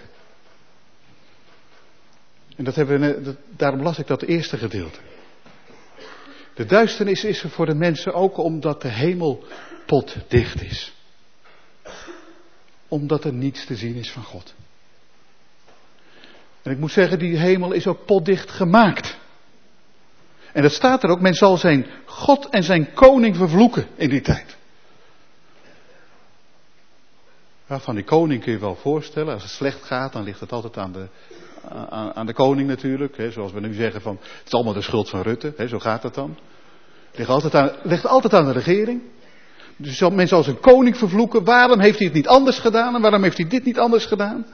D: En daarom las ik dat eerste gedeelte. De duisternis is er voor de mensen ook omdat de hemel potdicht is. Omdat er niets te zien is van God. En ik moet zeggen, die hemel is ook potdicht gemaakt. En dat staat er ook, men zal zijn God en zijn koning vervloeken in die tijd. Ja, van die koning kun je wel voorstellen, als het slecht gaat, dan ligt het altijd aan de koning natuurlijk. Hè, zoals we nu zeggen van, het is allemaal de schuld van Rutte, hè, zo gaat het dan. Ligt altijd aan de regering. Dus men zal zijn koning vervloeken, waarom heeft hij het niet anders gedaan en waarom heeft hij dit niet anders gedaan?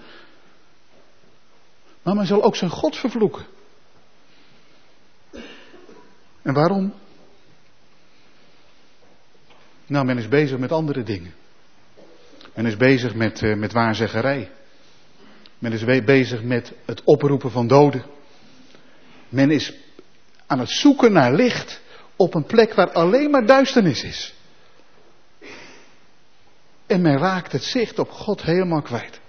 D: Maar men zal ook zijn God vervloeken. En waarom? Nou, men is bezig met andere dingen. Men is bezig met waarzeggerij. Men is bezig met het oproepen van doden. Men is aan het zoeken naar licht op een plek waar alleen maar duisternis is. En men raakt het zicht op God helemaal kwijt.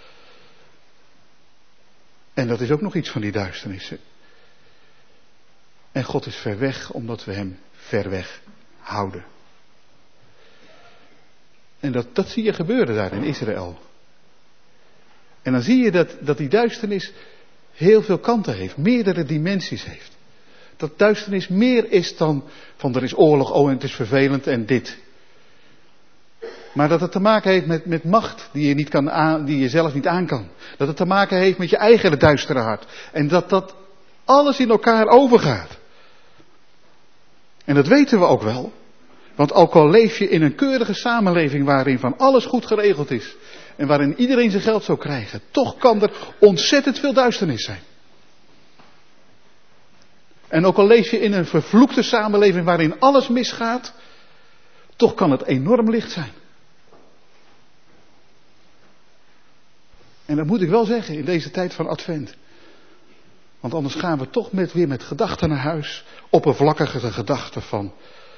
D: En dat is ook nog iets van die duisternis. En God is ver weg omdat we hem ver weg houden. En dat zie je gebeuren daar in Israël. En dan zie je dat die duisternis heel veel kanten heeft, meerdere dimensies heeft. Dat duisternis meer is dan van er is oorlog, oh en het is vervelend en dit. Maar dat het te maken heeft met macht die je zelf niet aan kan. Dat het te maken heeft met je eigen duistere hart. En dat alles in elkaar overgaat. En dat weten we ook wel. Want ook al leef je in een keurige samenleving waarin van alles goed geregeld is. En waarin iedereen zijn geld zou krijgen. Toch kan er ontzettend veel duisternis zijn. En ook al leef je in een vervloekte samenleving waarin alles misgaat. Toch kan het enorm licht zijn. En dat moet ik wel zeggen in deze tijd van Advent. Want anders gaan we toch weer met gedachten naar huis. Oppervlakkige gedachten van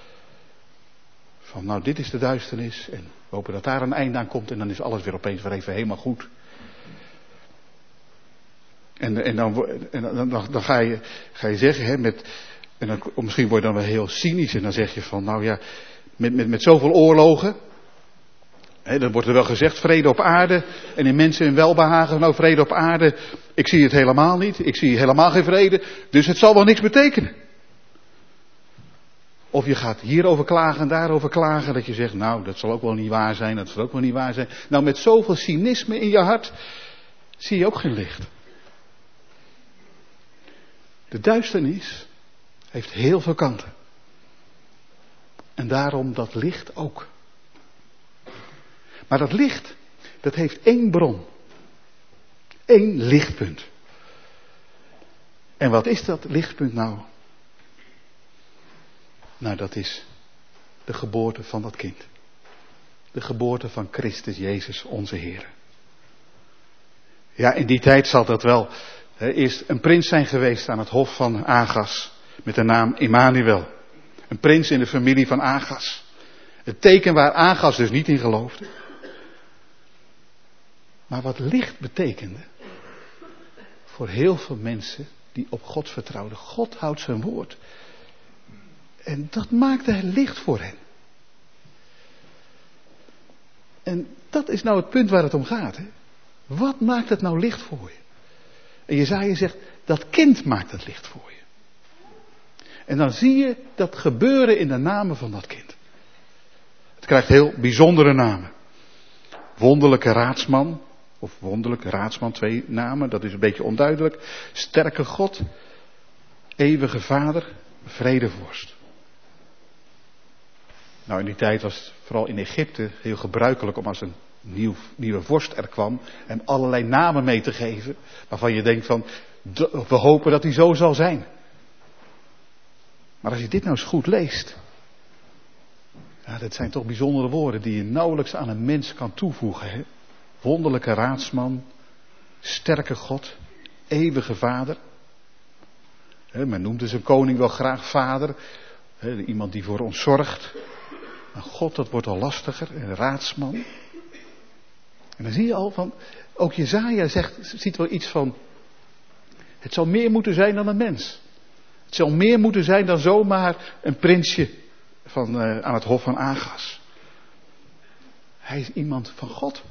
D: nou dit is de duisternis. En we hopen dat daar een einde aan komt. En dan is alles weer opeens weer even helemaal goed. En dan ga je zeggen, hè, misschien word je dan wel heel cynisch. En dan zeg je van nou ja, met zoveel oorlogen. Hè, dan wordt er wel gezegd vrede op aarde. En in mensen in welbehagen, nou vrede op aarde. Ik zie het helemaal niet. Ik zie helemaal geen vrede. Dus het zal wel niks betekenen. Of je gaat hierover klagen en daarover klagen. Dat je zegt, nou dat zal ook wel niet waar zijn. Dat zal ook wel niet waar zijn. Nou met zoveel cynisme in je hart zie je ook geen licht. De duisternis heeft heel veel kanten. En daarom dat licht ook. Maar dat licht, dat heeft één bron. Eén lichtpunt. En wat is dat lichtpunt nou? Nou, dat is de geboorte van dat kind. De geboorte van Christus Jezus, onze Heer. Ja, in die tijd zal dat wel eerst een prins zijn geweest aan het hof van Agas. Met de naam Emmanuel. Een prins in de familie van Agas. Het teken waar Agas dus niet in geloofde. Maar wat licht betekende. Voor heel veel mensen die op God vertrouwden. God houdt zijn woord. En dat maakte het licht voor hen. En dat is nou het punt waar het om gaat. Hè? Wat maakt het nou licht voor je? En Jesaja zegt, dat kind maakt het licht voor je. En dan zie je dat gebeuren in de namen van dat kind. Het krijgt heel bijzondere namen. Wonderlijke raadsman. Of wonderlijk, raadsman, 2 namen, dat is een beetje onduidelijk. Sterke God, eeuwige Vader, vredevorst. Nou, in die tijd was het vooral in Egypte heel gebruikelijk om als een nieuwe vorst er kwam hem allerlei namen mee te geven. Waarvan je denkt van, we hopen dat hij zo zal zijn. Maar als je dit nou eens goed leest. Ja, dat zijn toch bijzondere woorden die je nauwelijks aan een mens kan toevoegen. Hè? Wonderlijke raadsman, sterke God, eeuwige Vader. Men noemde zijn koning wel graag vader. Iemand die voor ons zorgt. Maar God, dat wordt al lastiger. Een raadsman. En dan zie je al van, ook Jesaja ziet wel iets van, het zal meer moeten zijn dan een mens. Het zal meer moeten zijn dan zomaar een prinsje aan het hof van Agas. Hij is iemand van God.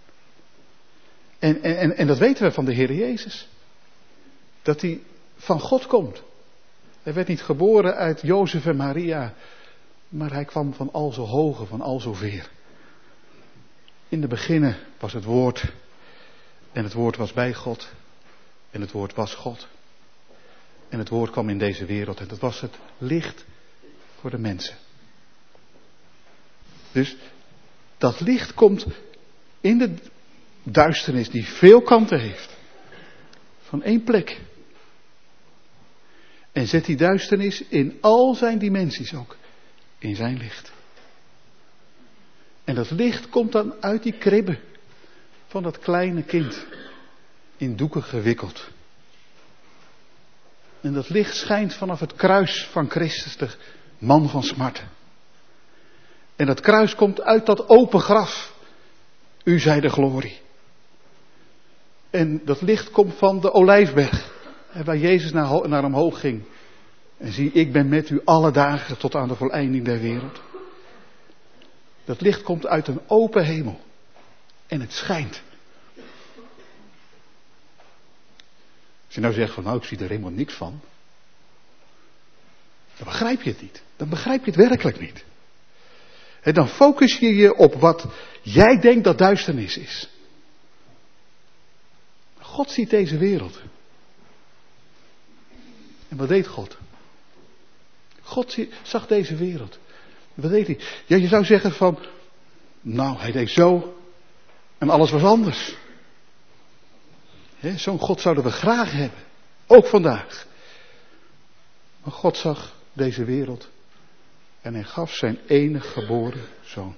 D: En dat weten we van de Heer Jezus. Dat hij van God komt. Hij werd niet geboren uit Jozef en Maria. Maar hij kwam van al zo hoge, van al zo ver. In de beginnen was het woord. En het woord was bij God. En het woord was God. En het woord kwam in deze wereld. En dat was het licht voor de mensen. Dus dat licht komt in de duisternis die veel kanten heeft. Van één plek. En zet die duisternis in al zijn dimensies ook. In zijn licht. En dat licht komt dan uit die kribbe. Van dat kleine kind. In doeken gewikkeld. En dat licht schijnt vanaf het kruis van Christus, de man van smarten. En dat kruis komt uit dat open graf. U zij de glorie. En dat licht komt van de Olijfberg. Waar Jezus naar omhoog ging. En zie, ik ben met u alle dagen tot aan de voleinding der wereld. Dat licht komt uit een open hemel. En het schijnt. Als je nou zegt van, nou, ik zie er helemaal niks van. Dan begrijp je het niet. Dan begrijp je het werkelijk niet. En dan focus je je op wat jij denkt dat duisternis is. God ziet deze wereld. En wat deed God? God zag deze wereld. Wat deed hij? Ja, je zou zeggen van, nou, hij deed zo en alles was anders. Zo'n God zouden we graag hebben. Ook vandaag. Maar God zag deze wereld en hij gaf zijn enige geboren zoon.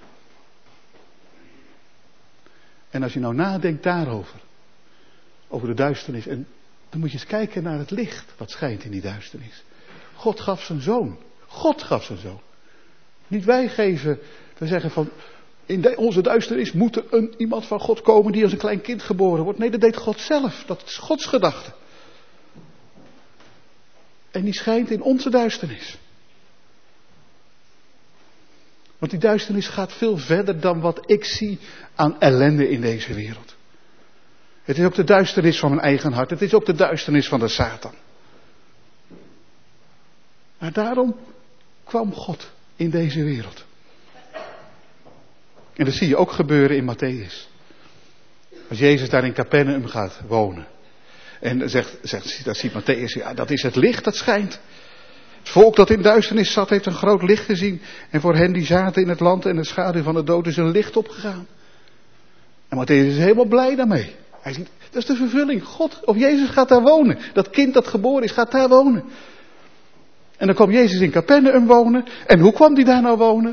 D: En als je nou nadenkt daarover, over de duisternis, en dan moet je eens kijken naar het licht wat schijnt in die duisternis. God gaf zijn zoon. God gaf zijn zoon. Niet wij geven, we zeggen van, in onze duisternis moet er iemand van God komen die als een klein kind geboren wordt. Nee, dat deed God zelf. Dat is Gods gedachte. En die schijnt in onze duisternis. Want die duisternis gaat veel verder dan wat ik zie aan ellende in deze wereld. Het is ook de duisternis van mijn eigen hart. Het is ook de duisternis van de Satan. Maar daarom kwam God in deze wereld. En dat zie je ook gebeuren in Matthäus. Als Jezus daar in Capernaum gaat wonen. En dat ziet Matthäus, ja, dat is het licht dat schijnt. Het volk dat in duisternis zat, heeft een groot licht gezien. En voor hen die zaten in het land en de schaduw van de dood is een licht opgegaan. En Matthäus is helemaal blij daarmee. Hij ziet, dat is de vervulling. God, of Jezus gaat daar wonen. Dat kind dat geboren is, gaat daar wonen. En dan kwam Jezus in Capernaum wonen. En hoe kwam hij daar nou wonen?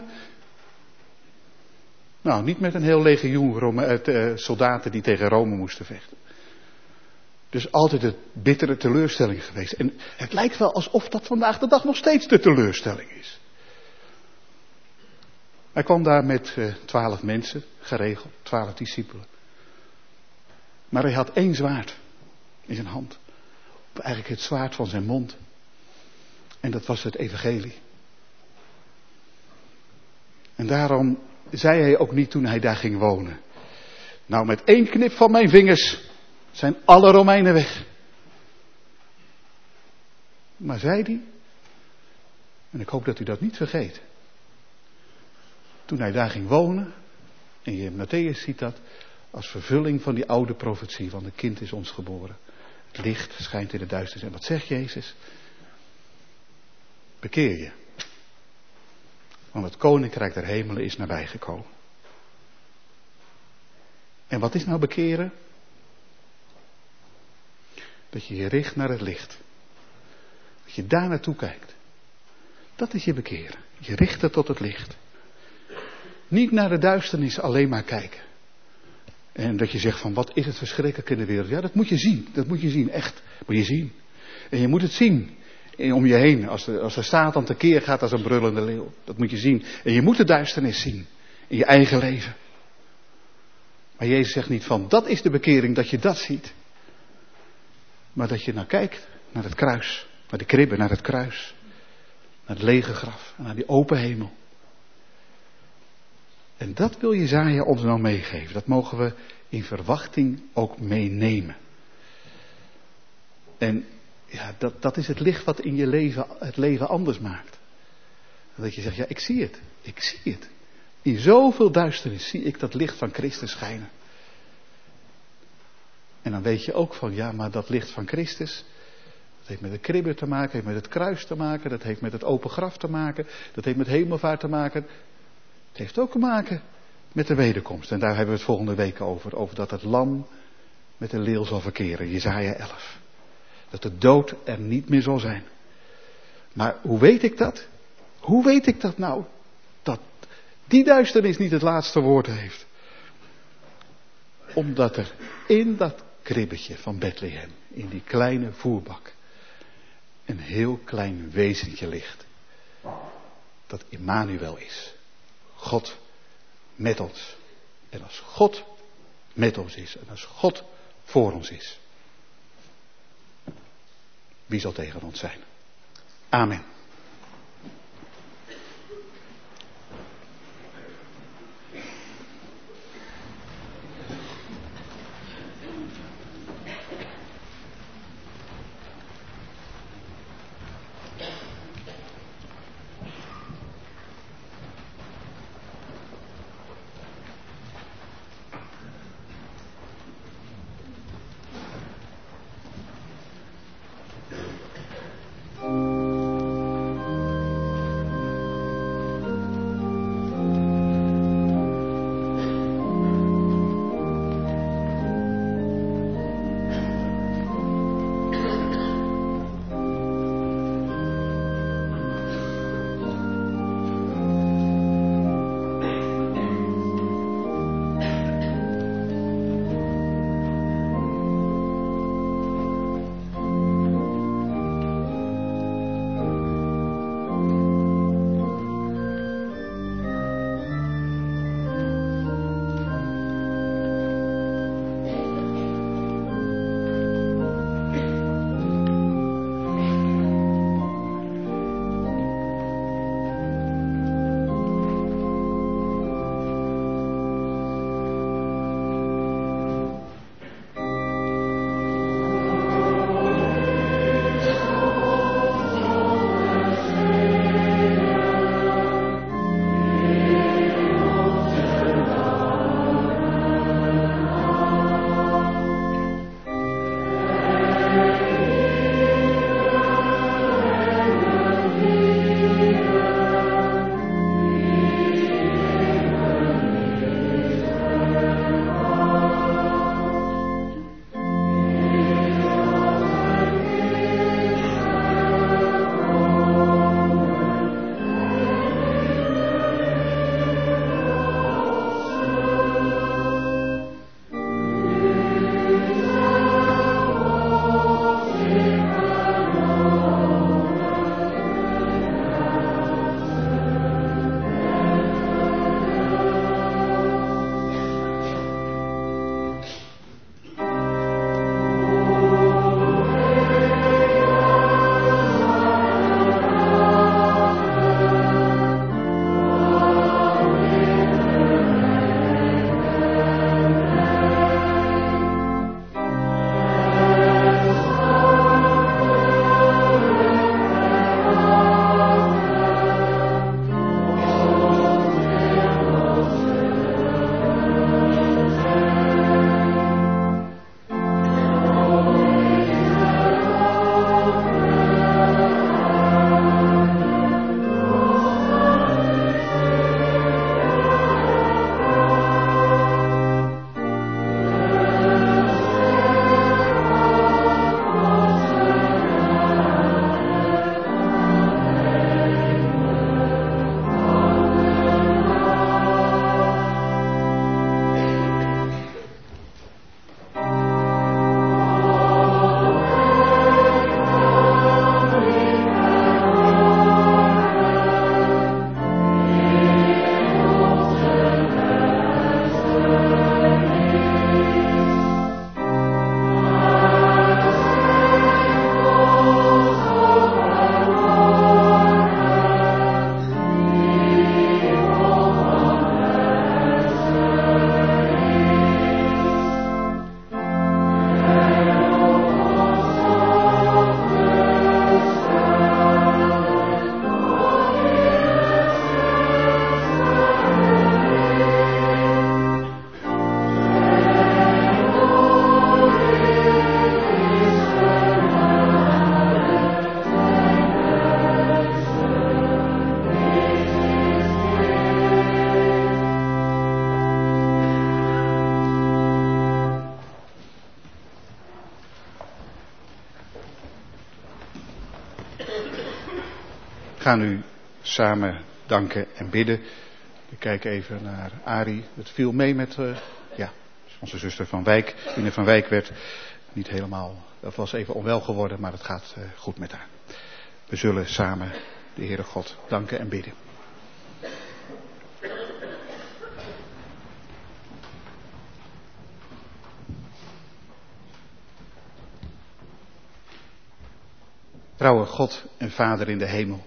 D: Nou, niet met een heel legioen soldaten die tegen Rome moesten vechten. Dus altijd een bittere teleurstelling geweest. En het lijkt wel alsof dat vandaag de dag nog steeds de teleurstelling is. Hij kwam daar met 12 mensen, geregeld, 12 discipelen. Maar hij had 1 zwaard in zijn hand. Eigenlijk het zwaard van zijn mond. En dat was het evangelie. En daarom zei hij ook niet toen hij daar ging wonen. Nou, met 1 knip van mijn vingers zijn alle Romeinen weg. Maar zei hij, en ik hoop dat u dat niet vergeet. Toen hij daar ging wonen, en je in Matthäus ziet dat, Als vervulling van die oude profetie, want een kind is ons geboren. Het licht schijnt in de duisternis. En wat zegt Jezus? Bekeer je. Want het koninkrijk der hemelen is nabijgekomen. En wat is nou bekeren? Dat je je richt naar het licht. Dat je daar naartoe kijkt. Dat is je bekeren. Je richten tot het licht. Niet naar de duisternis alleen maar kijken. En dat je zegt van wat is het verschrikkelijk in de wereld. Ja, dat moet je zien. Dat moet je zien. Echt. Moet je zien. En je moet het zien. Om je heen. Als de Satan tekeer gaat als een brullende leeuw. Dat moet je zien. En je moet de duisternis zien. In je eigen leven. Maar Jezus zegt niet van dat is de bekering dat je dat ziet. Maar dat je naar kijkt. Naar het kruis. Naar de kribbe. Naar het kruis. Naar het lege graf. Naar die open hemel. En dat wil Jesaja ons nou meegeven. Dat mogen we in verwachting ook meenemen. En ja, dat is het licht wat in je leven het leven anders maakt. Dat je zegt, ja, ik zie het. Ik zie het. In zoveel duisternis zie ik dat licht van Christus schijnen. En dan weet je ook van, ja, maar dat licht van Christus, dat heeft met de kribbe te maken, heeft met het kruis te maken, dat heeft met het open graf te maken, dat heeft met hemelvaart te maken. Het heeft ook te maken met de wederkomst. En daar hebben we het volgende week over. Over dat het lam met de leeuw zal verkeren. Jesaja 11. Dat de dood er niet meer zal zijn. Maar hoe weet ik dat? Hoe weet ik dat nou? Dat die duisternis niet het laatste woord heeft. Omdat er in dat kribbetje van Bethlehem, in die kleine voerbak, een heel klein wezentje ligt. Dat Immanuel is. God met ons. En als God met ons is. En als God voor ons is. Wie zal tegen ons zijn? Amen. gaan u samen danken en bidden. Ik kijk even naar Arie. Het viel mee met onze zuster van Wijk. Ine van Wijk werd niet helemaal, dat was even onwel geworden, maar het gaat goed met haar. We zullen samen de Heere God danken en bidden. Trouwe God en Vader in de hemel.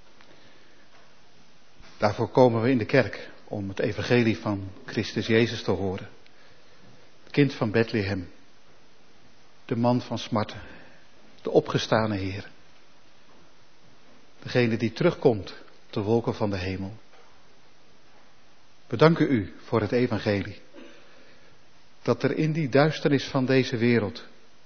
D: Daarvoor komen we in de kerk om het evangelie van Christus Jezus te horen. Het kind van Bethlehem. De man van smarten. De opgestane Heer. Degene die terugkomt op de wolken van de hemel. We danken u voor het evangelie. Dat er in die duisternis van deze wereld,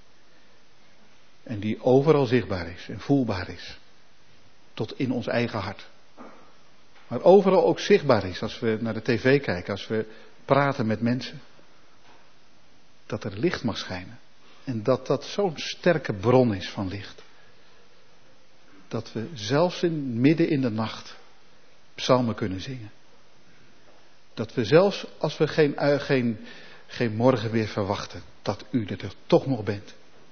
D: en die overal zichtbaar is en voelbaar is, tot in ons eigen hart. Maar overal ook zichtbaar is als we naar de tv kijken, als we praten met mensen. Dat er licht mag schijnen. En dat dat zo'n sterke bron is van licht. Dat we zelfs midden in de nacht psalmen kunnen zingen. Dat we zelfs als we geen morgen weer verwachten, dat u er toch nog bent.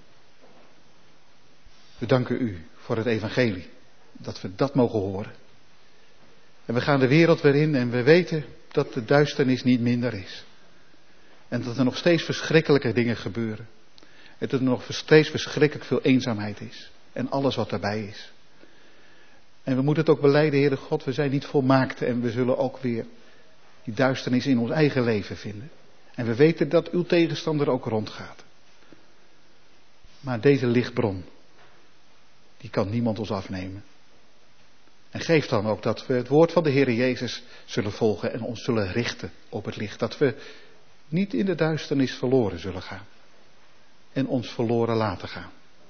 D: We danken u voor het evangelie, dat we dat mogen horen. En we gaan de wereld weer in en we weten dat de duisternis niet minder is. En dat er nog steeds verschrikkelijke dingen gebeuren. En dat er nog steeds verschrikkelijk veel eenzaamheid is. En alles wat daarbij is. En we moeten het ook belijden, Heere God, we zijn niet volmaakt en we zullen ook weer die duisternis in ons eigen leven vinden. En we weten dat uw tegenstander ook rondgaat. Maar deze lichtbron, die kan niemand ons afnemen. En geef dan ook dat we het woord van de Heere Jezus zullen volgen en ons zullen richten op het licht. Dat we niet in de duisternis verloren zullen gaan. En ons verloren laten gaan.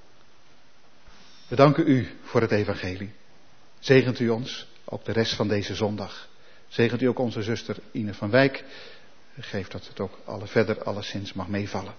D: We danken u voor het evangelie. Zegent u ons, ook de rest van deze zondag. Zegent u ook onze zuster Ine van Wijk. Geef dat het ook verder alleszins mag meevallen.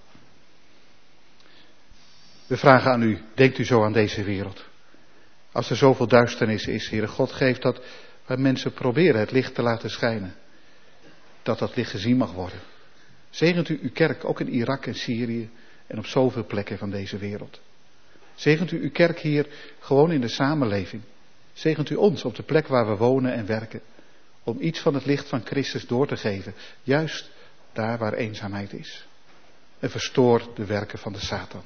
D: We vragen aan u, denkt u zo aan deze wereld. Als er zoveel duisternis is, Heere God, geeft dat waar mensen proberen het licht te laten schijnen. Dat dat licht gezien mag worden. Zegent u uw kerk, ook in Irak en Syrië en op zoveel plekken van deze wereld. Zegent u uw kerk hier gewoon in de samenleving. Zegent u ons op de plek waar we wonen en werken. Om iets van het licht van Christus door te geven. Juist daar waar eenzaamheid is. En verstoor de werken van de Satan.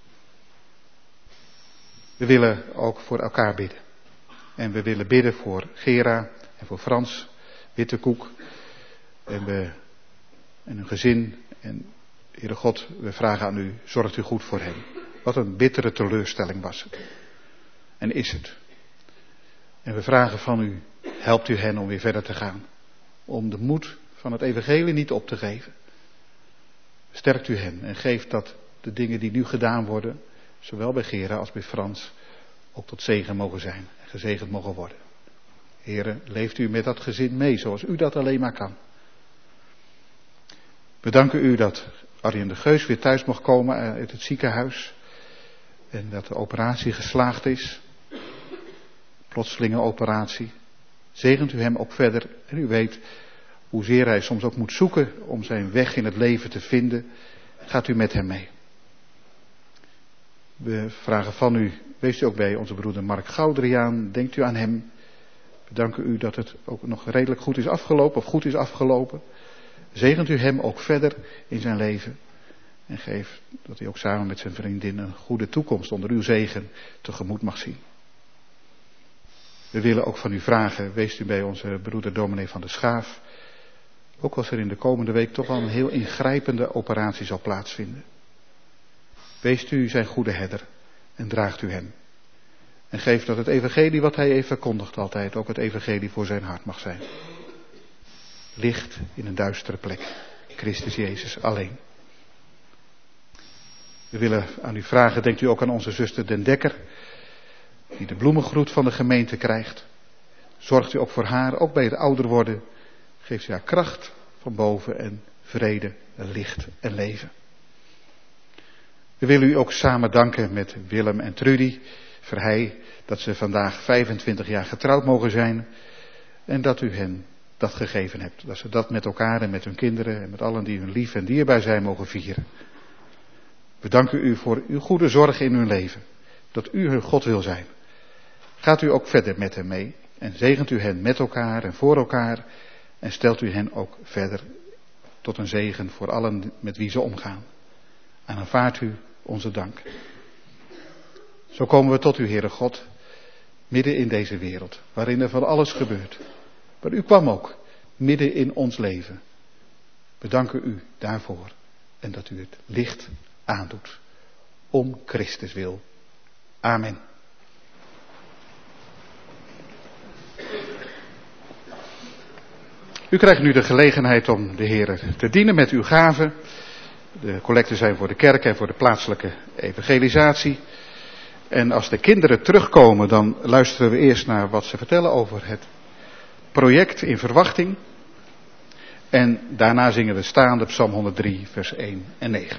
D: We willen ook voor elkaar bidden. En we willen bidden voor Gera en voor Frans Wittekoek. En hun gezin. En Heere God, we vragen aan u, zorgt u goed voor hen. Wat een bittere teleurstelling was het. En is het. En we vragen van u, helpt u hen om weer verder te gaan. Om de moed van het evangelie niet op te geven. Sterkt u hen en geeft dat de dingen die nu gedaan worden, zowel bij Gera als bij Frans, ook tot zegen mogen zijn en gezegend mogen worden. Heere, leeft u met dat gezin mee zoals u dat alleen maar kan. We danken u dat Arjen de Geus weer thuis mag komen uit het ziekenhuis. En dat de operatie geslaagd is. Plotselinge operatie. Zegent u hem ook verder. En u weet hoezeer hij soms ook moet zoeken om zijn weg in het leven te vinden. Gaat u met hem mee. We vragen van u, wees u ook bij onze broeder Mark Goudriaan. Denkt u aan hem. We danken u dat het ook nog redelijk goed is afgelopen of goed is afgelopen. Zegent u hem ook verder in zijn leven. En geef dat hij ook samen met zijn vriendin een goede toekomst onder uw zegen tegemoet mag zien. We willen ook van u vragen, wees u bij onze broeder dominee van der Schaaf. Ook als er in de komende week toch wel een heel ingrijpende operatie zal plaatsvinden. Wees u zijn goede herder en draagt u hem. En geef dat het evangelie wat hij heeft verkondigd altijd ook het evangelie voor zijn hart mag zijn. Licht in een duistere plek. Christus Jezus alleen. We willen aan u vragen, denkt u ook aan onze zuster Den Dekker, die de bloemengroet van de gemeente krijgt. Zorgt u ook voor haar, ook bij het ouder worden. Geeft u haar kracht van boven en vrede en licht en leven. We willen u ook samen danken met Willem en Trudy, Verhei dat ze vandaag 25 jaar getrouwd mogen zijn en dat u hen dat gegeven hebt. Dat ze dat met elkaar en met hun kinderen en met allen die hun lief en dierbaar zijn mogen vieren. We danken u voor uw goede zorg in hun leven. Dat u hun God wil zijn. Gaat u ook verder met hen mee en zegent u hen met elkaar en voor elkaar en stelt u hen ook verder tot een zegen voor allen met wie ze omgaan. En aanvaardt u onze dank. Zo komen we tot u, Heere God, midden in deze wereld, waarin er van alles gebeurt. Maar u kwam ook midden in ons leven. We danken u daarvoor en dat u het licht aandoet. Om Christus wil. Amen. U krijgt nu de gelegenheid om de Heer te dienen met uw gaven. De collecten zijn voor de kerk en voor de plaatselijke evangelisatie. En als de kinderen terugkomen, dan luisteren we eerst naar wat ze vertellen over het project in verwachting. En daarna zingen we staande Psalm 103, vers 1 en 9.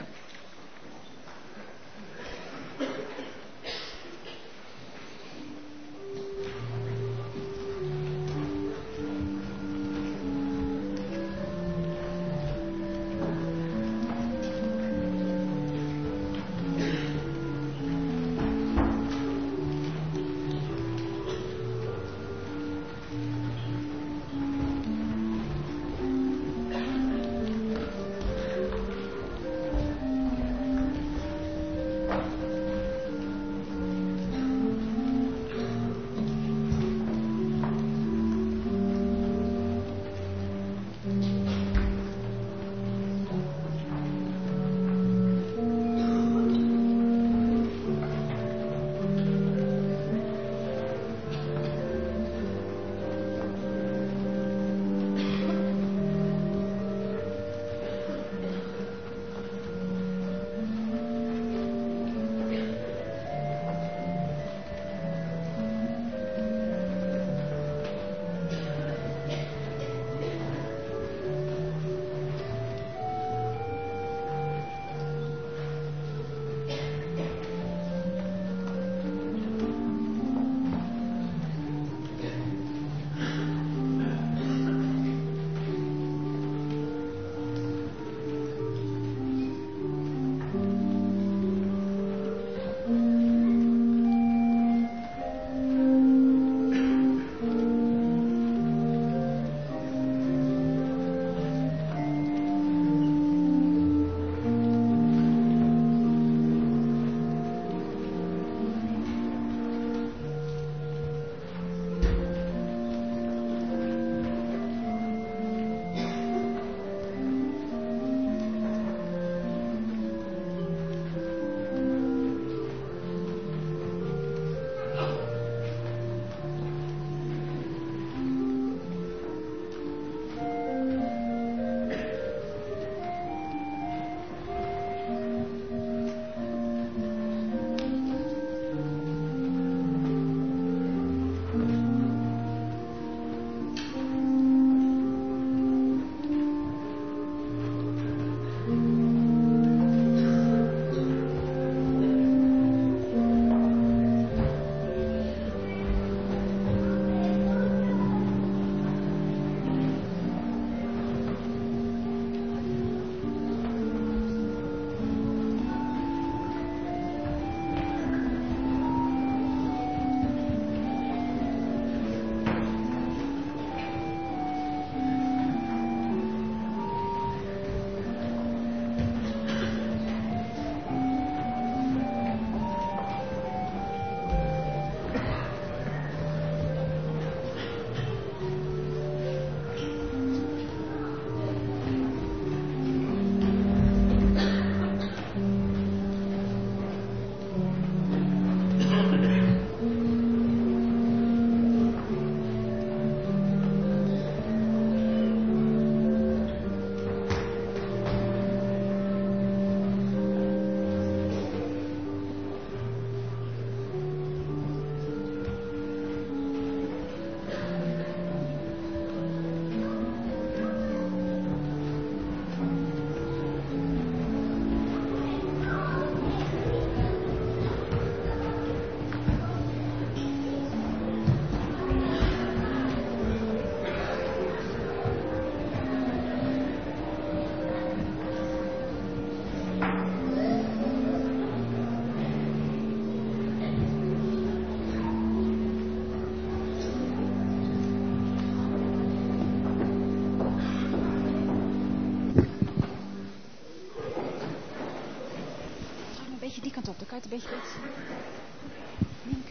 E: kant op, dan kan je het een beetje beter zien. Linker.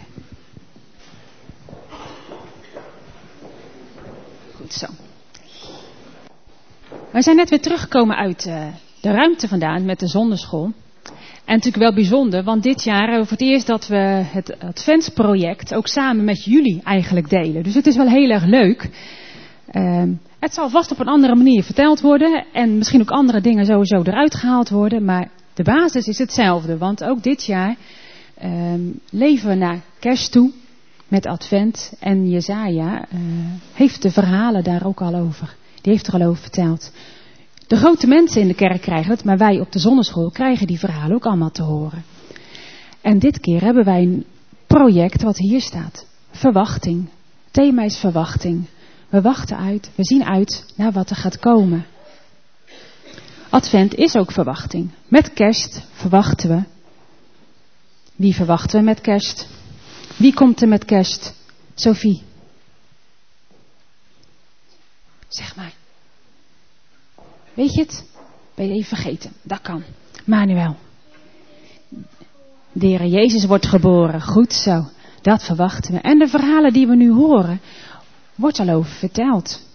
E: Goed zo. Wij zijn net weer teruggekomen uit de ruimte vandaan met de zonderschool. En natuurlijk wel bijzonder, want dit jaar hebben we voor het eerst dat we het Adventsproject ook samen met jullie eigenlijk delen. Dus het is wel heel erg leuk. Het zal vast op een andere manier verteld worden en misschien ook andere dingen sowieso eruit gehaald worden. Maar de basis is hetzelfde, want ook dit jaar leven we naar kerst toe met Advent. En Jesaja heeft de verhalen daar ook al over. Die heeft er al over verteld. De grote mensen in de kerk krijgen het, maar wij op de zonneschool krijgen die verhalen ook allemaal te horen. En dit keer hebben wij een project wat hier staat. Verwachting. Het thema is verwachting. We wachten uit, we zien uit naar wat er gaat komen. Advent is ook verwachting. Met kerst verwachten we. Wie verwachten we met kerst? Wie komt er met kerst? Sophie. Zeg maar. Weet je het? Ben je even vergeten? Dat kan. Manuel. De Heer Jezus wordt geboren. Goed zo. Dat verwachten we. En de verhalen die we nu horen, wordt al over verteld.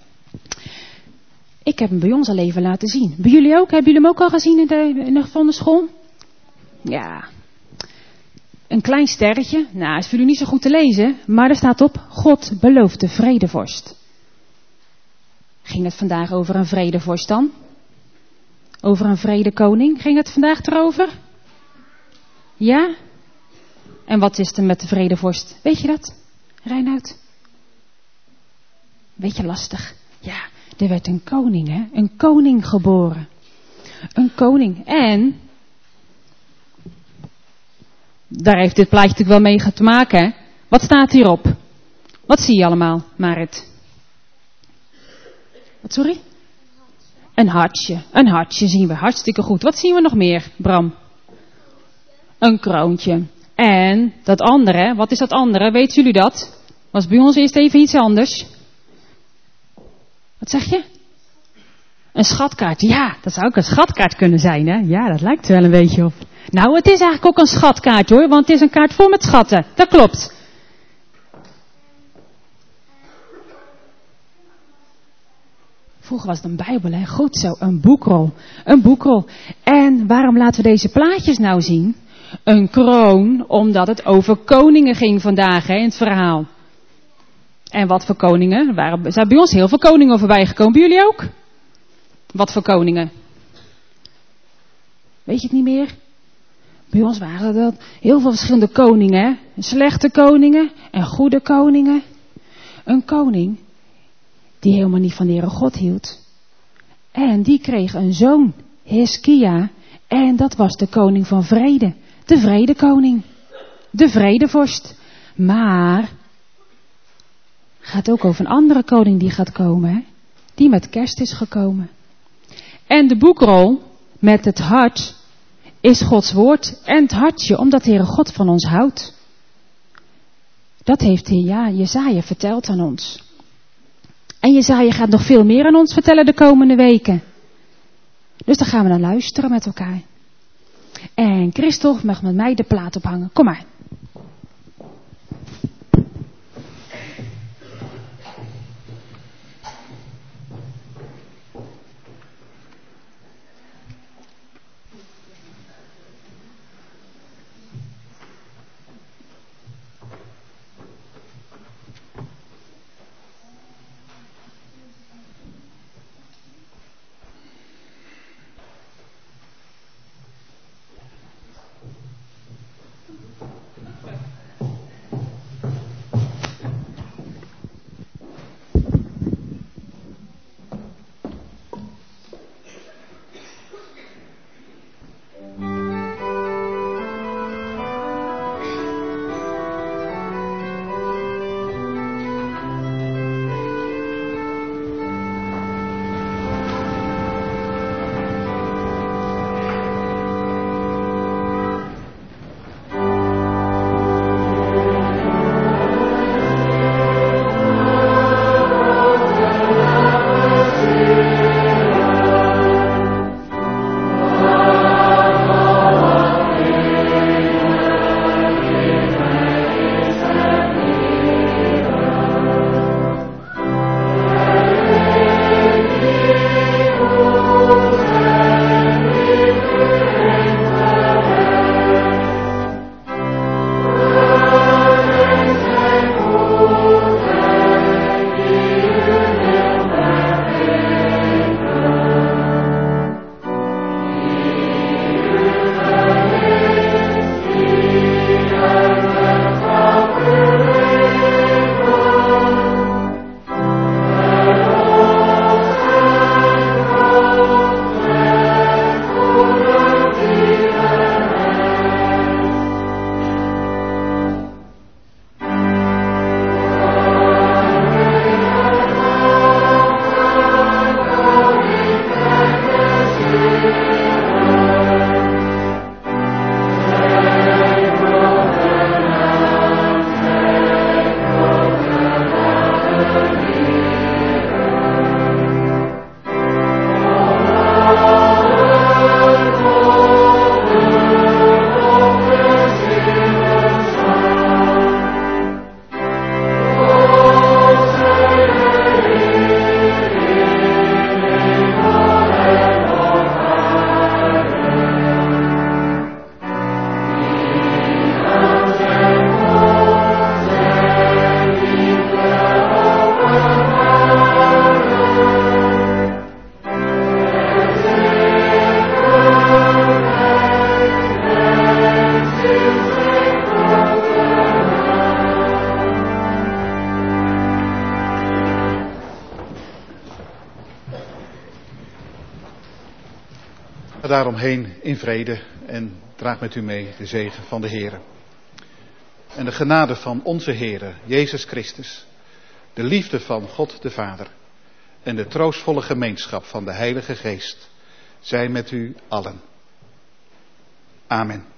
E: Ik heb hem bij ons al even laten zien. Bij jullie ook? Hebben jullie hem ook al gezien in de zonneschool? Ja. Een klein sterretje. Nou, is voor jullie niet zo goed te lezen. Maar er staat op: God belooft de vredevorst. Ging het vandaag over een vredevorst dan? Over een vredekoning? Ging het vandaag erover? Ja? En wat is er met de vredevorst? Weet je dat, Reinoud? Beetje lastig. Ja, er werd een koning, hè? Een koning geboren. Een koning. En daar heeft dit plaatje natuurlijk wel mee te maken, hè? Wat staat hierop? Wat zie je allemaal, Marit? Wat, sorry? Een hartje. Een hartje zien we. Hartstikke goed. Wat zien we nog meer, Bram? Een kroontje. En dat andere, wat is dat andere? Weten jullie dat? Was bij ons eerst even iets anders. Wat zeg je? Een schatkaart. Ja, dat zou ook een schatkaart kunnen zijn, hè? Ja, dat lijkt er wel een beetje op. Nou, het is eigenlijk ook een schatkaart, hoor. Want het is een kaart vol met schatten. Dat klopt. Vroeger was het een Bijbel, hè? Goed zo, een boekrol. Een boekrol. En waarom laten we deze plaatjes nou zien? Een kroon, omdat het over koningen ging vandaag, hè, in het verhaal. En wat voor koningen? Er zijn bij ons heel veel koningen voorbij gekomen. Bij jullie ook? Wat voor koningen? Weet je het niet meer? Bij ons waren er heel veel verschillende koningen, hè? Slechte koningen en goede koningen. Een koning die helemaal niet van de Heere God hield. En die kreeg een zoon, Hiskia. En dat was de koning van vrede. De vredekoning. De vredevorst. Maar gaat ook over een andere koning die gaat komen. Hè? Die met kerst is gekomen. En de boekrol met het hart is Gods woord. En het hartje omdat de Heere God van ons houdt. Dat heeft Jesaja verteld aan ons. En Jesaja gaat nog veel meer aan ons vertellen de komende weken. Dus daar gaan we naar luisteren met elkaar. En Christophe mag met mij de plaat ophangen. Kom maar.
D: Ga daaromheen in vrede en draag met u mee de zegen van de Heere. En de genade van onze Heere, Jezus Christus, de liefde van God de Vader en de troostvolle gemeenschap van de Heilige Geest, zij met u allen. Amen.